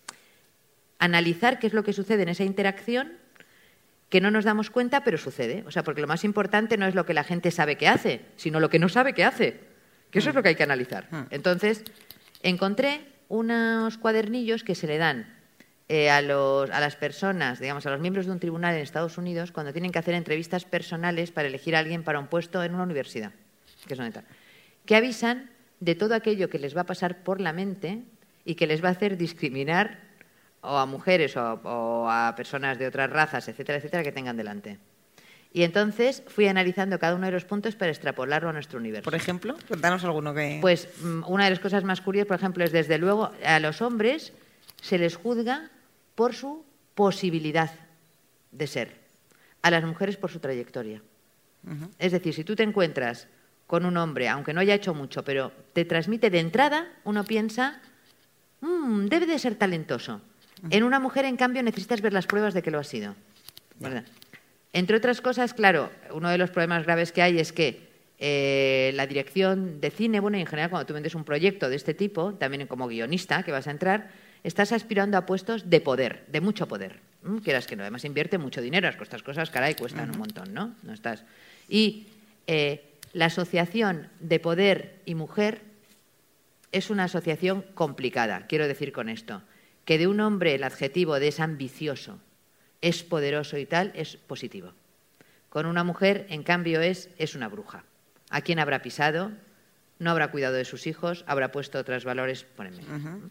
analizar qué es lo que sucede en esa interacción que no nos damos cuenta, pero sucede? O sea, porque lo más importante no es lo que la gente sabe que hace, sino lo que no sabe que hace. Que eso es lo que hay que analizar. Entonces, encontré unos cuadernillos que se le dan a las personas, digamos, a los miembros de un tribunal en Estados Unidos cuando tienen que hacer entrevistas personales para elegir a alguien para un puesto en una universidad, que es donde está, que avisan de todo aquello que les va a pasar por la mente y que les va a hacer discriminar o a mujeres o a personas de otras razas, etcétera, etcétera, que tengan delante. Y entonces fui analizando cada uno de los puntos para extrapolarlo a nuestro universo. Por ejemplo, cuéntanos alguno que... Pues una de las cosas más curiosas, por ejemplo, es desde luego a los hombres se les juzga por su posibilidad de ser, a las mujeres por su trayectoria. Es decir, si tú te encuentras con un hombre, aunque no haya hecho mucho, pero te transmite de entrada, uno piensa, debe de ser talentoso. En una mujer, en cambio, necesitas ver las pruebas de que lo ha sido. ¿Verdad? Entre otras cosas, claro, uno de los problemas graves que hay es que la dirección de cine, bueno, y en general cuando tú vendes un proyecto de este tipo, también como guionista que vas a entrar, estás aspirando a puestos de poder, de mucho poder. Quieras que no, además invierte mucho dinero, estas cosas, caray, cuestan un montón, ¿no? No estás... Y la asociación de poder y mujer es una asociación complicada, quiero decir con esto, que de un hombre el adjetivo de es ambicioso, es poderoso y tal, es positivo. Con una mujer, en cambio, es una bruja. ¿A quién habrá pisado? No habrá cuidado de sus hijos, habrá puesto otros valores por en medio.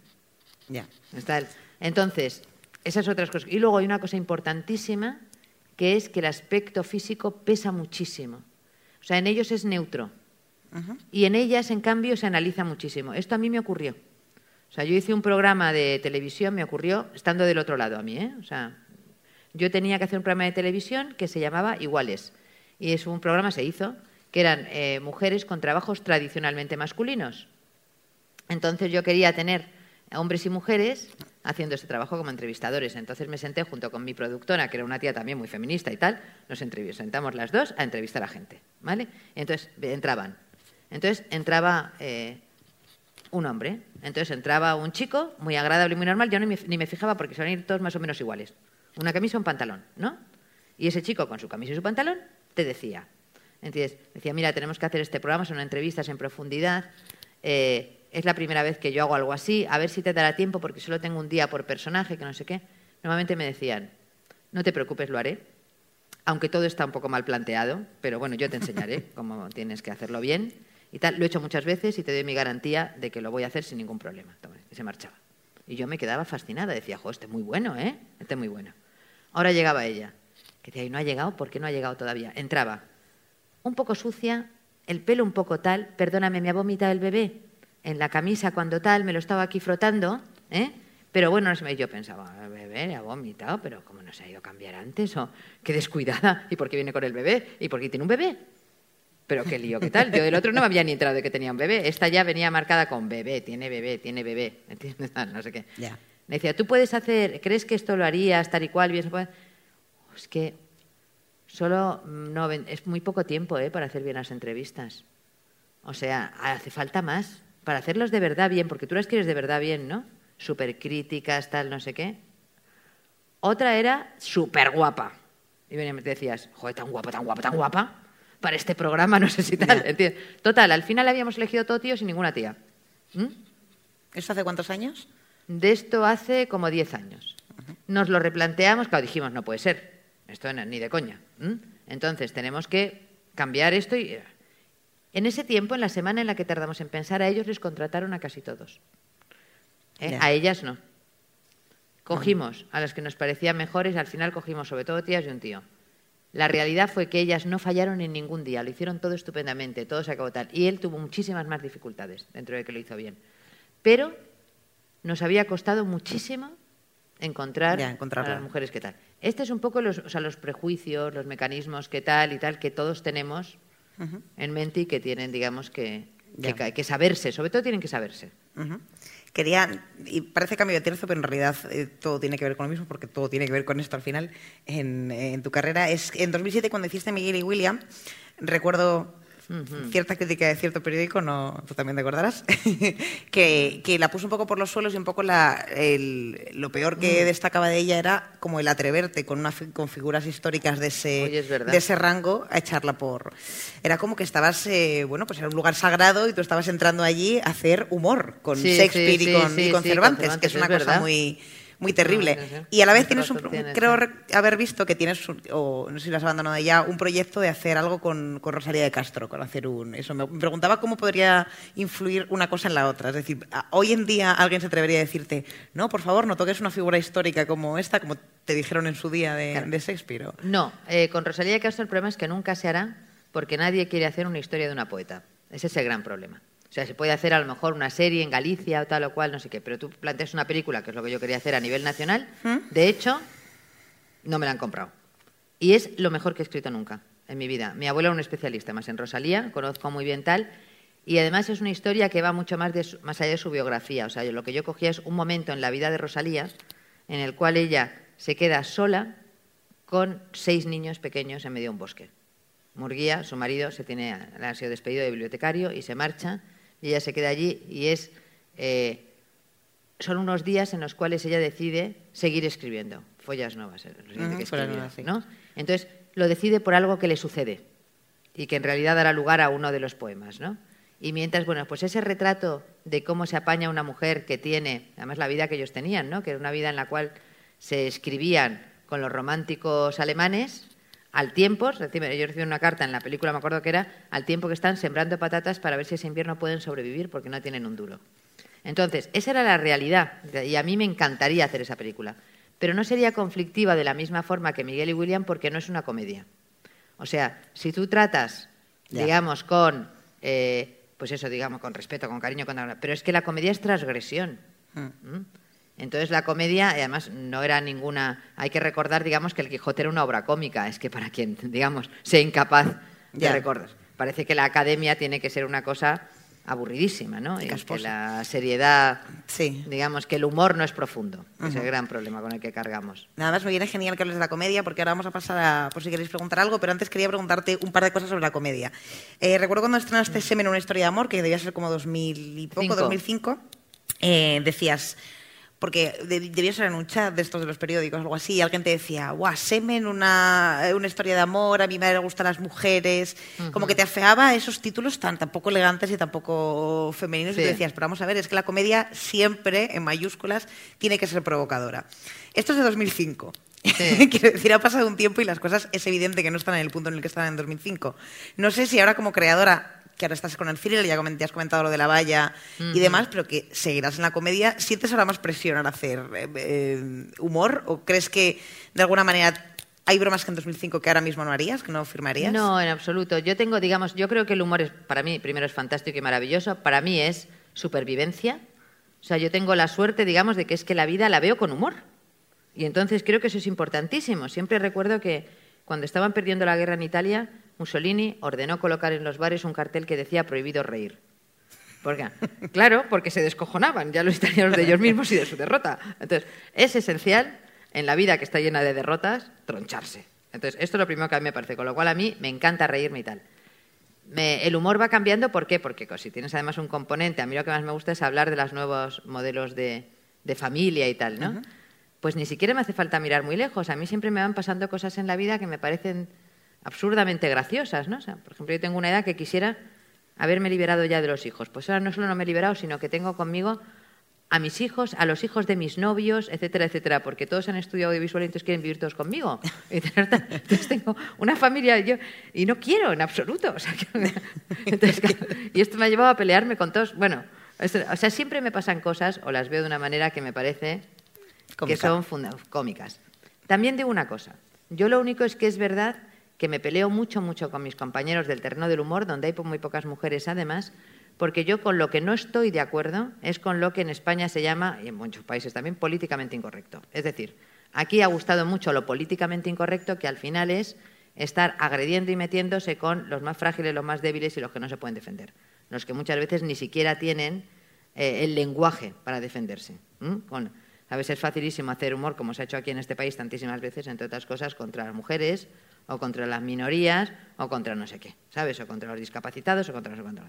Entonces, esas otras cosas. Y luego hay una cosa importantísima, que es que el aspecto físico pesa muchísimo. O sea, en ellos es neutro. Y en ellas, en cambio, se analiza muchísimo. Esto a mí me ocurrió. O sea, yo hice un programa de televisión, me ocurrió estando del otro lado a mí, ¿eh? O sea, yo tenía que hacer un programa de televisión que se llamaba Iguales. Y es un programa, se hizo, que eran mujeres con trabajos tradicionalmente masculinos. Entonces yo quería tener a hombres y mujeres haciendo ese trabajo como entrevistadores. Entonces me senté junto con mi productora, que era una tía también muy feminista y tal, nos sentamos las dos a entrevistar a gente, ¿vale? Entonces entraban. Entonces entraba un hombre, entonces entraba un chico muy agradable y muy normal, yo ni me fijaba porque se van a ir todos más o menos iguales. Una camisa y un pantalón, ¿no? Y ese chico con su camisa y su pantalón te decía. Entonces decía, mira, tenemos que hacer este programa, son entrevistas en profundidad, es la primera vez que yo hago algo así, a ver si te dará tiempo porque solo tengo un día por personaje, que no sé qué. Normalmente me decían, no te preocupes, lo haré, aunque todo está un poco mal planteado, pero bueno, yo te enseñaré cómo tienes que hacerlo bien. y tal. Lo he hecho muchas veces y te doy mi garantía de que lo voy a hacer sin ningún problema. Toma, y se marchaba. Y yo me quedaba fascinada. Decía, jo, este es muy bueno, ¿eh? Este es muy bueno. Ahora llegaba ella. Que decía, ¿y no ha llegado? ¿Por qué no ha llegado todavía? Entraba. Un poco sucia, el pelo un poco tal. Perdóname, ¿me ha vomitado el bebé? En la camisa cuando tal, me lo estaba aquí frotando, ¿eh? Pero bueno, yo pensaba, el bebé ha vomitado, pero ¿cómo no se ha ido a cambiar antes? O qué descuidada. ¿Y por qué viene con el bebé? ¿Y por qué tiene un bebé? Pero qué lío, ¿qué tal? Yo del otro no me había ni enterado de que tenía un bebé. Esta ya venía marcada con bebé, tiene bebé, tiene bebé. ¿Entiendes? No sé qué. Ya. Me decía, ¿tú puedes hacer, crees que esto lo harías tal y cual? Bien, es que solo no, es muy poco tiempo para hacer bien las entrevistas. O sea, hace falta más para hacerlos de verdad bien, porque tú las quieres de verdad bien, ¿no? Súper críticas, tal, no sé qué. Otra era súper guapa. Y me decías, joder, tan guapa, tan guapa, tan guapa, para este programa, no sé si tal. ¿Entiendes? Total, al final habíamos elegido todo tíos y ninguna tía. ¿Eso hace cuántos años? De esto hace como 10 años. Nos lo replanteamos, claro, dijimos, no puede ser, esto ni de coña. Entonces tenemos que cambiar esto y... En ese tiempo, en la semana en la que tardamos en pensar, a ellos les contrataron a casi todos. A ellas no. Cogimos a las que nos parecían mejores, al final cogimos sobre todo tías y un tío. La realidad fue que ellas no fallaron en ningún día, lo hicieron todo estupendamente, todo se acabó tal. Y él tuvo muchísimas más dificultades dentro de que lo hizo bien. Pero nos había costado muchísimo encontrar a las mujeres que tal. Este es un poco los prejuicios, los mecanismos que tal y tal que todos tenemos en mente y que tienen, digamos, que saberse. Sobre todo tienen que saberse. Y parece cambio de tercio, pero en realidad todo tiene que ver con lo mismo, porque todo tiene que ver con esto al final en tu carrera. En 2007, cuando hiciste Miguel y William, recuerdo cierta crítica de cierto periódico, no, tú también te acordarás, que la puso un poco por los suelos y un poco lo peor que destacaba de ella era como el atreverte con figuras históricas de ese rango a echarla por... Era como que estabas, pues era un lugar sagrado y tú estabas entrando allí a hacer humor con Shakespeare y con Cervantes, que es una cosa muy terrible. Y a la vez creo haber visto que tienes, o no sé si lo has abandonado ya, un proyecto de hacer algo con Rosalía de Castro, con hacer eso. Me preguntaba cómo podría influir una cosa en la otra. Es decir, hoy en día alguien se atrevería a decirte, no, por favor, no toques una figura histórica como esta, como te dijeron en su día de Shakespeare. No, con Rosalía de Castro el problema es que nunca se hará porque nadie quiere hacer una historia de una poeta. Ese es el gran problema. O sea, se puede hacer a lo mejor una serie en Galicia o tal o cual, no sé qué, pero tú planteas una película, que es lo que yo quería hacer a nivel nacional, de hecho, no me la han comprado. Y es lo mejor que he escrito nunca en mi vida. Mi abuela era un especialista más en Rosalía, conozco muy bien tal, y además es una historia que va mucho más allá de su biografía. O sea, lo que yo cogía es un momento en la vida de Rosalía en el cual ella se queda sola con 6 niños pequeños en medio de un bosque. Murguía, su marido, le ha sido despedido de bibliotecario y se marcha. Y ella se queda allí y son unos días en los cuales ella decide seguir escribiendo. Follas Novas, lo siguiente que escribía, ¿no? Entonces, lo decide por algo que le sucede y que en realidad dará lugar a uno de los poemas, ¿no? Y mientras, pues ese retrato de cómo se apaña una mujer que tiene, además la vida que ellos tenían, ¿no? Que era una vida en la cual se escribían con los románticos alemanes, al tiempo, yo recibí una carta en la película, me acuerdo que era, al tiempo que están sembrando patatas para ver si ese invierno pueden sobrevivir porque no tienen un duro. Entonces, esa era la realidad y a mí me encantaría hacer esa película, pero no sería conflictiva de la misma forma que Miguel y William porque no es una comedia. O sea, si tú tratas, digamos, con, con respeto, con cariño, pero es que la comedia es transgresión. Entonces la comedia, además, no era ninguna... Hay que recordar, digamos, que El Quijote era una obra cómica. Es que para quien, digamos, sea incapaz de recordar. Parece que la academia tiene que ser una cosa aburridísima, ¿no? Y que la seriedad, digamos, que el humor no es profundo. Es el gran problema con el que cargamos. Nada más me viene genial que hables de la comedia, porque ahora vamos a pasar por si queréis preguntar algo, pero antes quería preguntarte un par de cosas sobre la comedia. Recuerdo cuando estrenaste Semen, una historia de amor, que debía ser como 2005, decías... Porque debía ser en un chat de estos de los periódicos o algo así, y alguien te decía, ¡guau, Semen, una historia de amor, a mi madre le gustan las mujeres! Como que te afeaba esos títulos tan poco elegantes y tan poco femeninos, y te decías, pero vamos a ver, es que la comedia siempre, en mayúsculas, tiene que ser provocadora. Esto es de 2005. Quiero decir, ha pasado un tiempo y las cosas es evidente que no están en el punto en el que estaban en 2005. No sé si ahora como creadora que ahora estás con el thriller, ya has comentado lo de La Valla y demás, pero que seguirás en la comedia. ¿Sientes ahora más presión al hacer humor o crees que de alguna manera hay bromas que en 2005 que ahora mismo no harías, que no firmarías? No, en absoluto. Yo creo que el humor para mí, primero, es fantástico y maravilloso. Para mí es supervivencia. O sea, yo tengo la suerte, digamos, de que es que la vida la veo con humor. Y entonces creo que eso es importantísimo. Siempre recuerdo que cuando estaban perdiendo la guerra en Italia, Mussolini ordenó colocar en los bares un cartel que decía prohibido reír. Claro, porque se descojonaban ya los italianos de ellos mismos y de su derrota. Entonces, es esencial en la vida que está llena de derrotas, troncharse. Entonces, esto es lo primero que a mí me parece, con lo cual a mí me encanta reírme y tal. El humor va cambiando, ¿por qué? Porque si tienes además un componente, a mí lo que más me gusta es hablar de los nuevos modelos de familia y tal, ¿no? Pues ni siquiera me hace falta mirar muy lejos. A mí siempre me van pasando cosas en la vida que me parecen absurdamente graciosas, ¿no? O sea, por ejemplo, yo tengo una edad que quisiera haberme liberado ya de los hijos. Pues ahora no solo no me he liberado, sino que tengo conmigo a mis hijos, a los hijos de mis novios, etcétera, etcétera, porque todos han estudiado audiovisual y entonces quieren vivir todos conmigo. Entonces tengo una familia y no quiero en absoluto. O sea, entonces, y esto me ha llevado a pelearme con todos. Bueno, o sea, siempre me pasan cosas o las veo de una manera que me parece que son cómicas. También digo una cosa. Yo lo único es que es verdad que me peleo mucho, mucho con mis compañeros del terreno del humor, donde hay muy pocas mujeres además, porque yo con lo que no estoy de acuerdo es con lo que en España se llama, y en muchos países también, políticamente incorrecto. Es decir, aquí ha gustado mucho lo políticamente incorrecto, que al final es estar agrediendo y metiéndose con los más frágiles, los más débiles y los que no se pueden defender. Los que muchas veces ni siquiera tienen el lenguaje para defenderse. A veces es facilísimo hacer humor, como se ha hecho aquí en este país tantísimas veces, entre otras cosas, contra las mujeres, o contra las minorías, o contra no sé qué, ¿sabes? O contra los discapacitados, o contra no sé cuánto.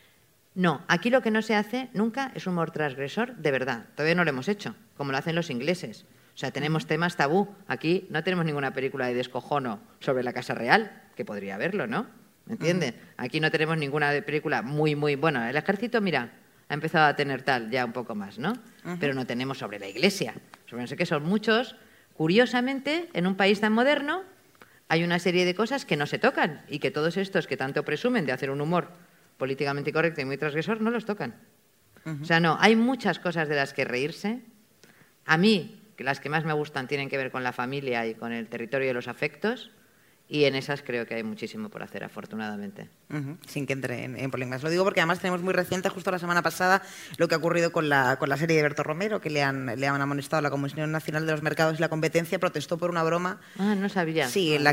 No, aquí lo que no se hace nunca es humor transgresor de verdad. Todavía no lo hemos hecho, como lo hacen los ingleses. O sea, tenemos temas tabú. Aquí no tenemos ninguna película de descojono sobre la Casa Real, que podría haberlo, ¿no? ¿Me entiendes? Aquí no tenemos ninguna película muy, muy... Bueno, el ejército, mira, ha empezado a tener tal ya un poco más, ¿no? Pero no tenemos sobre la Iglesia. Sobre no sé qué, son muchos. Curiosamente, en un país tan moderno, hay una serie de cosas que no se tocan y que todos estos que tanto presumen de hacer un humor políticamente correcto y muy transgresor no los tocan. O sea, no, hay muchas cosas de las que reírse. A mí, las que más me gustan tienen que ver con la familia y con el territorio de los afectos, y en esas creo que hay muchísimo por hacer, afortunadamente. Sin que entre en polémicas. Lo digo porque además tenemos muy reciente, justo la semana pasada, lo que ha ocurrido con la serie de Berto Romero, que le han amonestado. La Comisión Nacional de los Mercados y la Competencia protestó por una broma. Ah, no sabía. Sí, en la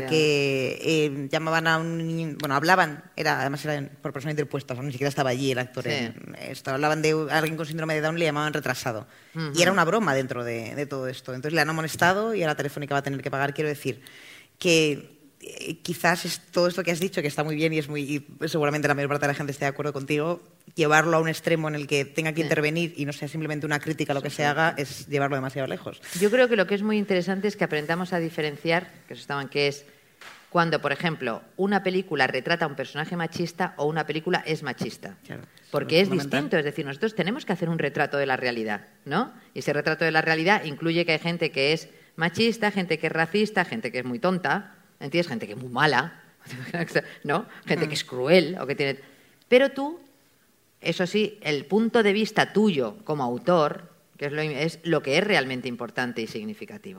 que llamaban a un niño, bueno, hablaban, además era por persona interpuesta, o sea, ni siquiera estaba allí el actor. Sí. Hablaban de alguien con síndrome de Down, le llamaban retrasado. Y era una broma dentro de todo esto. Entonces le han amonestado y ahora Telefónica va a tener que pagar. Quiero decir que quizás es todo esto que has dicho, que está muy bien y seguramente la mayor parte de la gente esté de acuerdo contigo, llevarlo a un extremo en el que tenga que intervenir y no sea simplemente una crítica a lo que se haga, es llevarlo demasiado lejos. Yo creo que lo que es muy interesante es que aprendamos a diferenciar, que es cuando, por ejemplo, una película retrata a un personaje machista o una película es machista. Claro, porque es distinto, es decir, nosotros tenemos que hacer un retrato de la realidad, ¿no? Y ese retrato de la realidad incluye que hay gente que es machista, gente que es racista, gente que es muy tonta, ¿entiendes? Gente que es muy mala, ¿no? Gente que es cruel o que tiene... Pero tú, eso sí, el punto de vista tuyo como autor, que es lo que es realmente importante y significativo.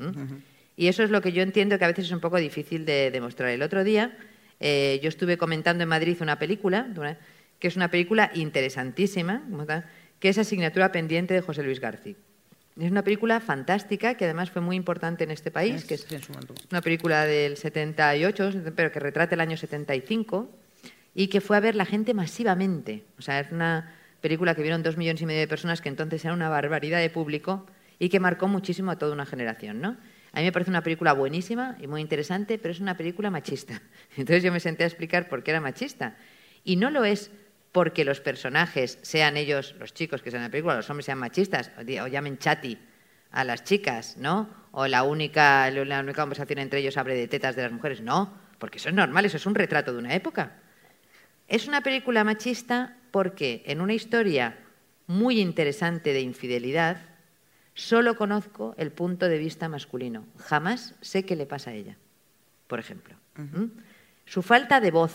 Y eso es lo que yo entiendo que a veces es un poco difícil de demostrar. El otro día yo estuve comentando en Madrid una película, que es una película interesantísima, que es Asignatura pendiente de José Luis García. Es una película fantástica que además fue muy importante en este país, que es una película del 78, pero que retrata el año 75 y que fue a ver la gente masivamente. O sea, es una película que vieron 2,5 millones de personas, que entonces era una barbaridad de público y que marcó muchísimo a toda una generación, ¿no? A mí me parece una película buenísima y muy interesante, pero es una película machista. Entonces yo me senté a explicar por qué era machista. Y no lo es porque los personajes sean ellos, los chicos que sean en la película, los hombres sean machistas, o llamen chati a las chicas, ¿no? O la única conversación entre ellos hable de tetas de las mujeres. No, porque eso es normal, eso es un retrato de una época. Es una película machista porque en una historia muy interesante de infidelidad solo conozco el punto de vista masculino. Jamás sé qué le pasa a ella, por ejemplo. Su falta de voz,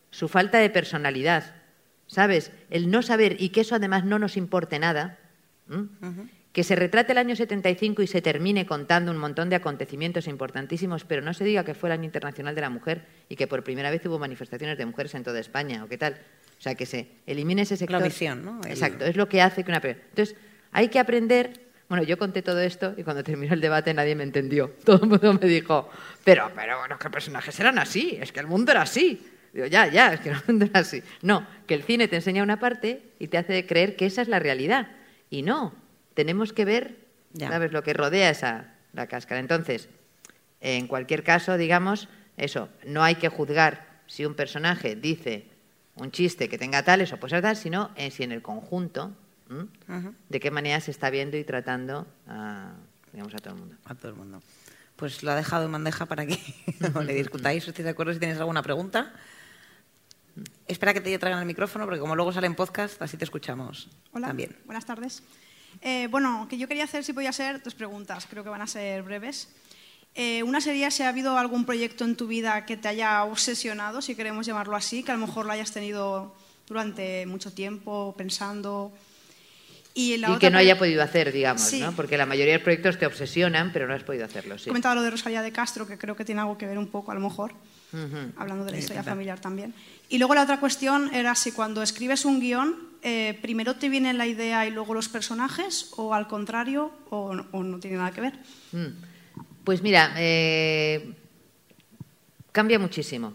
su falta de personalidad, ¿sabes? El no saber y que eso además no nos importe nada, que se retrate el año 75 y se termine contando un montón de acontecimientos importantísimos, pero no se diga que fue el Año Internacional de la Mujer y que por primera vez hubo manifestaciones de mujeres en toda España, o qué tal. O sea, que se elimine ese sector. La omisión, ¿no? Exacto, es lo que hace que una... Entonces, hay que aprender... Bueno, yo conté todo esto y cuando terminó el debate nadie me entendió. Todo el mundo me dijo, pero bueno, que personajes eran así, es que el mundo era así. Digo, ya, es que el mundo era así. No, que el cine te enseña una parte y te hace creer que esa es la realidad. Y no, tenemos que ver, ¿sabes?, lo que rodea la cáscara. Entonces, en cualquier caso, digamos, eso, no hay que juzgar si un personaje dice un chiste que tenga tal, eso puede ser tal, sino si en el conjunto... de qué manera se está viendo y tratando digamos, a todo el mundo. A todo el mundo. Pues lo ha dejado en bandeja para que no le discutáis. ¿Estáis de acuerdo? Si tenéis alguna pregunta. Espera que te traigan el micrófono, porque como luego sale en podcast, así te escuchamos. Hola, también. Buenas tardes. Bueno, que yo quería hacer, si podía ser, 2 preguntas. Creo que van a ser breves. Una sería si ha habido algún proyecto en tu vida que te haya obsesionado, si queremos llamarlo así, que a lo mejor lo hayas tenido durante mucho tiempo pensando... Y que no haya podido hacer, digamos, sí, ¿no? Porque la mayoría de proyectos te obsesionan, pero no has podido hacerlo. Sí. Comentaba lo de Rosalía de Castro, que creo que tiene algo que ver un poco, a lo mejor, hablando de la historia familiar también. Y luego la otra cuestión era si cuando escribes un guión, primero te viene la idea y luego los personajes, o al contrario, o no tiene nada que ver. Pues mira, cambia muchísimo.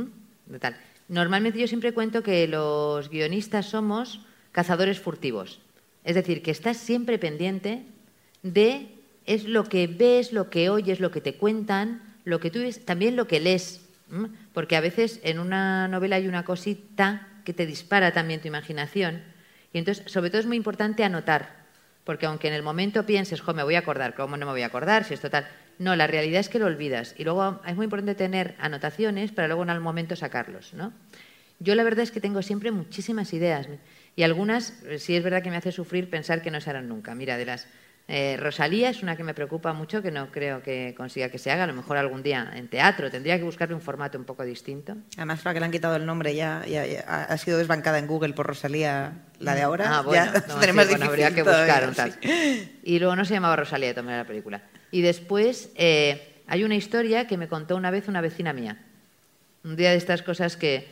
Normalmente yo siempre cuento que los guionistas somos cazadores furtivos. Es decir, que estás siempre pendiente de es lo que ves, lo que oyes, lo que te cuentan, lo que tú ves, también lo que lees. Porque a veces en una novela hay una cosita que te dispara también tu imaginación. Y entonces, sobre todo es muy importante anotar. Porque aunque en el momento pienses, me voy a acordar, ¿cómo no me voy a acordar? Si es total. No, la realidad es que lo olvidas. Y luego es muy importante tener anotaciones para luego en algún momento sacarlos, ¿no? Yo la verdad es que tengo siempre muchísimas ideas. Y algunas, sí es verdad que me hace sufrir pensar que no se harán nunca. Mira, de las Rosalía es una que me preocupa mucho, que no creo que consiga que se haga. A lo mejor algún día en teatro. Tendría que buscarle un formato un poco distinto. Además, para que le han quitado el nombre ya ha sido desbancada en Google por Rosalía, la de ahora. Bueno, habría que buscar un tal. Sí. Y luego no se llamaba Rosalía de tomar la película. Y después hay una historia que me contó una vez una vecina mía. Un día de estas cosas que...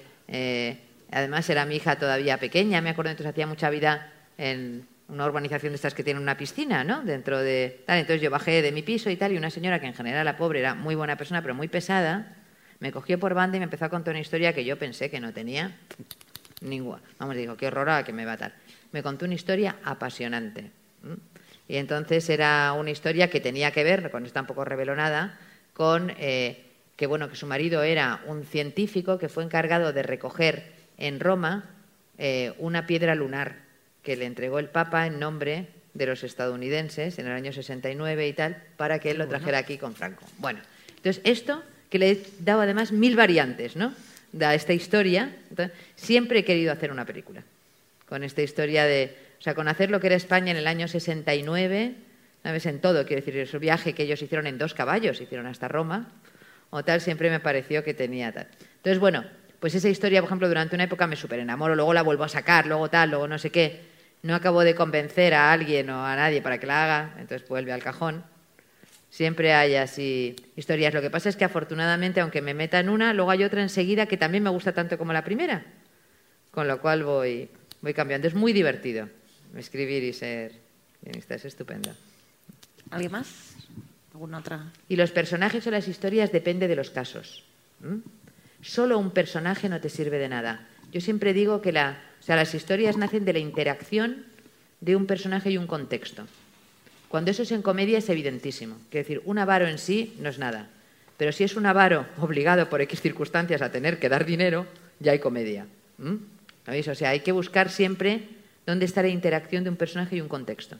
además era mi hija todavía pequeña, me acuerdo, entonces hacía mucha vida en una urbanización de estas que tienen una piscina, ¿no? Dentro de tal. Entonces yo bajé de mi piso y tal, y una señora que en general, la pobre, era muy buena persona, pero muy pesada, me cogió por banda y me empezó a contar una historia que yo pensé que no tenía ninguna. Vamos, digo, qué horror, a que me va a tal. Me contó una historia apasionante. Y entonces era una historia que tenía que ver, con esta un poco reveló nada, con que su marido era un científico que fue encargado de recoger en Roma una piedra lunar que le entregó el Papa en nombre de los estadounidenses en el año 69 y tal, para que él lo trajera aquí con Franco. Bueno, entonces esto, que le he dado además 1000 variantes, ¿no?, da esta historia. Entonces, siempre he querido hacer una película con esta historia de... O sea, con hacer lo que era España en el año 69, ¿sabes?, en todo, quiero decir, ese viaje que ellos hicieron en 2 caballos, hicieron hasta Roma, o tal, siempre me pareció que tenía tal. Entonces, bueno, pues esa historia, por ejemplo, durante una época me superenamoro, luego la vuelvo a sacar, luego tal, luego no sé qué. No acabo de convencer a alguien o a nadie para que la haga, entonces vuelve al cajón. Siempre hay así historias. Lo que pasa es que afortunadamente, aunque me meta en una, luego hay otra enseguida que también me gusta tanto como la primera. Con lo cual voy cambiando. Es muy divertido escribir y ser guionista, es estupendo. ¿Alguien más? ¿Alguna otra? Y los personajes o las historias depende de los casos. Solo un personaje no te sirve de nada. Yo siempre digo que las historias nacen de la interacción de un personaje y un contexto. Cuando eso es en comedia es evidentísimo. Quiero decir, un avaro en sí no es nada. Pero si es un avaro obligado por X circunstancias a tener que dar dinero, ya hay comedia. ¿Veis? O sea, hay que buscar siempre dónde está la interacción de un personaje y un contexto.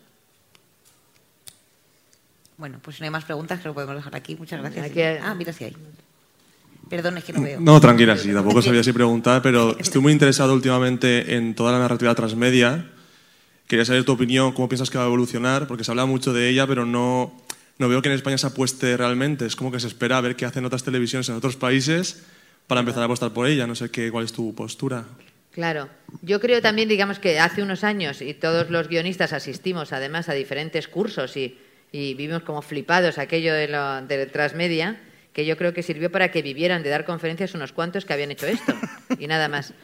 Bueno, pues si no hay más preguntas, creo que podemos dejar aquí. Muchas gracias. Mira si hay. Perdón, es que no veo. No, tranquila, sí, tampoco sabía si preguntar, pero estoy muy interesado últimamente en toda la narrativa transmedia. Quería saber tu opinión, cómo piensas que va a evolucionar, porque se habla mucho de ella, pero no veo que en España se apueste realmente. Es como que se espera a ver qué hacen otras televisiones en otros países para empezar a apostar por ella. No sé cuál es tu postura. Claro. Yo creo también, digamos, que hace unos años, y todos los guionistas asistimos además a diferentes cursos y vivimos como flipados aquello de transmedia, que yo creo que sirvió para que vivieran de dar conferencias unos cuantos que habían hecho esto y nada más.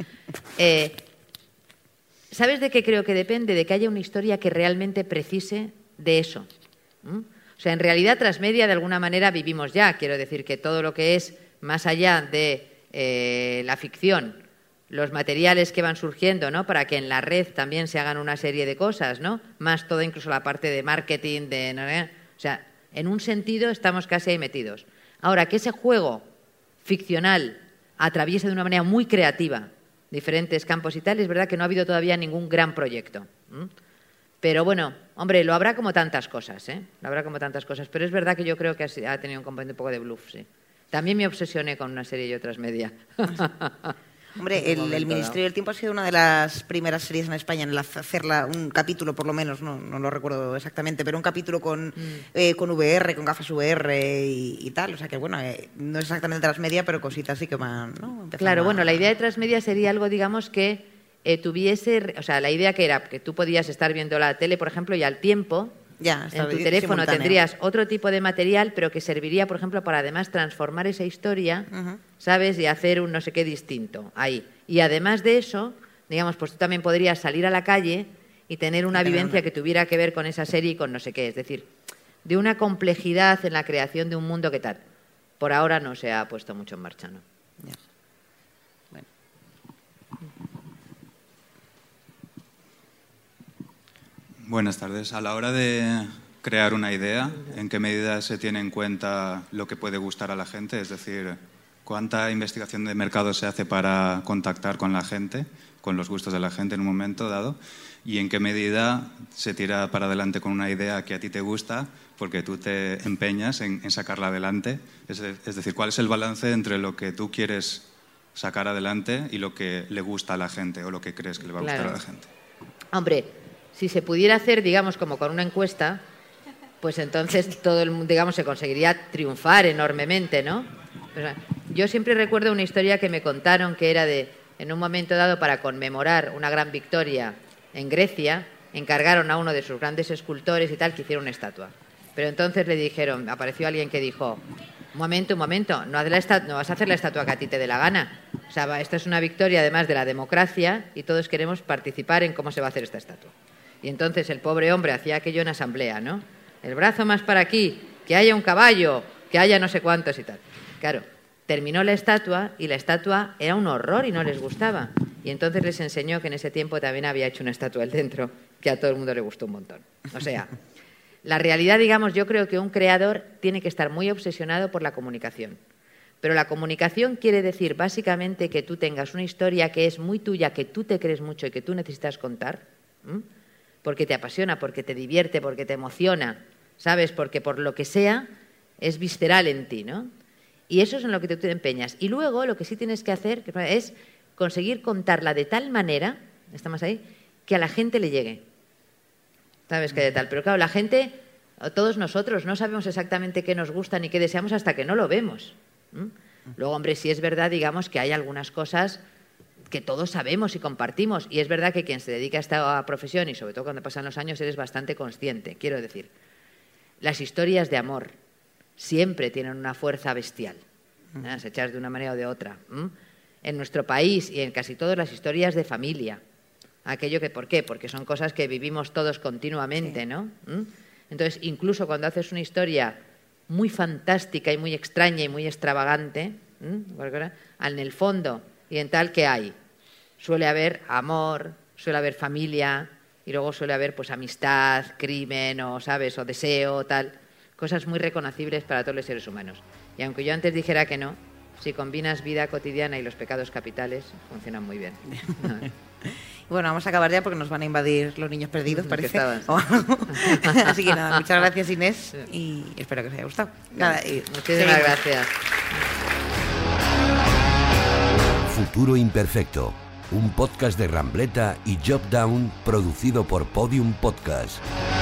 ¿Sabes de qué creo que depende? De que haya una historia que realmente precise de eso. O sea, en realidad transmedia de alguna manera vivimos ya. Quiero decir que todo lo que es más allá de la ficción, los materiales que van surgiendo, ¿no? Para que en la red también se hagan una serie de cosas, ¿no? Más toda incluso la parte de marketing, o sea, en un sentido estamos casi ahí metidos. Ahora, que ese juego ficcional atraviese de una manera muy creativa diferentes campos y tal, es verdad que no ha habido todavía ningún gran proyecto. Pero bueno, hombre, lo habrá como tantas cosas, ¿eh? Lo habrá como tantas cosas, pero es verdad que yo creo que ha tenido un componente un poco de bluff, sí. También me obsesioné con una serie y transmedia. Hombre, el Ministerio del Tiempo ha sido una de las primeras series en España en hacerla un capítulo, por lo menos, no lo recuerdo exactamente, pero un capítulo con VR, con gafas VR y tal. O sea que, bueno, no es exactamente transmedia, pero cositas sí que van, ¿no? Claro, bueno, la idea de transmedia sería algo, digamos, que tuviese... O sea, la idea que era que tú podías estar viendo la tele, por ejemplo, y al tiempo... Ya, en tu teléfono tendrías otro tipo de material, pero que serviría, por ejemplo, para además transformar esa historia, ¿sabes? Y hacer un no sé qué distinto ahí. Y además de eso, digamos, pues tú también podrías salir a la calle y tener una vivencia que tuviera que ver con esa serie y con no sé qué. Es decir, de una complejidad en la creación de un mundo que tal. Por ahora no se ha puesto mucho en marcha, ¿no? Ya. Bueno. Buenas tardes. A la hora de crear una idea, ¿en qué medida se tiene en cuenta lo que puede gustar a la gente? Es decir, ¿cuánta investigación de mercado se hace para contactar con la gente, con los gustos de la gente en un momento dado? ¿Y en qué medida se tira para adelante con una idea que a ti te gusta porque tú te empeñas en sacarla adelante? Es decir, ¿cuál es el balance entre lo que tú quieres sacar adelante y lo que le gusta a la gente o lo que crees que le va a gustar a la gente? Hombre, si se pudiera hacer, digamos, como con una encuesta, pues entonces todo el mundo, digamos, se conseguiría triunfar enormemente, ¿no? O sea, yo siempre recuerdo una historia que me contaron que era en un momento dado, para conmemorar una gran victoria en Grecia, encargaron a uno de sus grandes escultores y tal que hiciera una estatua. Pero entonces le dijeron, apareció alguien que dijo, un momento, no vas a hacer la estatua que a ti te dé la gana. O sea, esta es una victoria además de la democracia y todos queremos participar en cómo se va a hacer esta estatua. Y entonces el pobre hombre hacía aquello en asamblea, ¿no? El brazo más para aquí, que haya un caballo, que haya no sé cuántos y tal. Claro, terminó la estatua y la estatua era un horror y no les gustaba. Y entonces les enseñó que en ese tiempo también había hecho una estatua él dentro, que a todo el mundo le gustó un montón. O sea, la realidad, digamos, yo creo que un creador tiene que estar muy obsesionado por la comunicación. Pero la comunicación quiere decir básicamente que tú tengas una historia que es muy tuya, que tú te crees mucho y que tú necesitas contar, porque te apasiona, porque te divierte, porque te emociona, ¿sabes? Porque por lo que sea es visceral en ti, ¿no? Y eso es en lo que tú te empeñas. Y luego lo que sí tienes que hacer es conseguir contarla de tal manera, estamos ahí, que a la gente le llegue. ¿Sabes qué de tal? Pero claro, la gente, todos nosotros, no sabemos exactamente qué nos gusta ni qué deseamos hasta que no lo vemos. Luego, hombre, sí es verdad, digamos, que hay algunas cosas que todos sabemos y compartimos. Y es verdad que quien se dedica a esta profesión, y sobre todo cuando pasan los años, eres bastante consciente. Quiero decir, las historias de amor siempre tienen una fuerza bestial, hechas de una manera o de otra. En nuestro país y en casi todas las historias de familia. Aquello que, ¿por qué? Porque son cosas que vivimos todos continuamente, ¿no? Entonces, incluso cuando haces una historia muy fantástica y muy extraña y muy extravagante, en el fondo y en tal que hay, suele haber amor, suele haber familia y luego suele haber pues amistad, crimen o, ¿sabes?, o deseo, tal, cosas muy reconocibles para todos los seres humanos. Y aunque yo antes dijera que no, si combinas vida cotidiana y los pecados capitales, funcionan muy bien. Bueno, vamos a acabar ya porque nos van a invadir los niños perdidos, parece. Así que nada, muchas gracias, Inés, y espero que os haya gustado. Nada, muchísimas gracias. Futuro Imperfecto, un podcast de Rambleta y Job Down producido por Podium Podcast.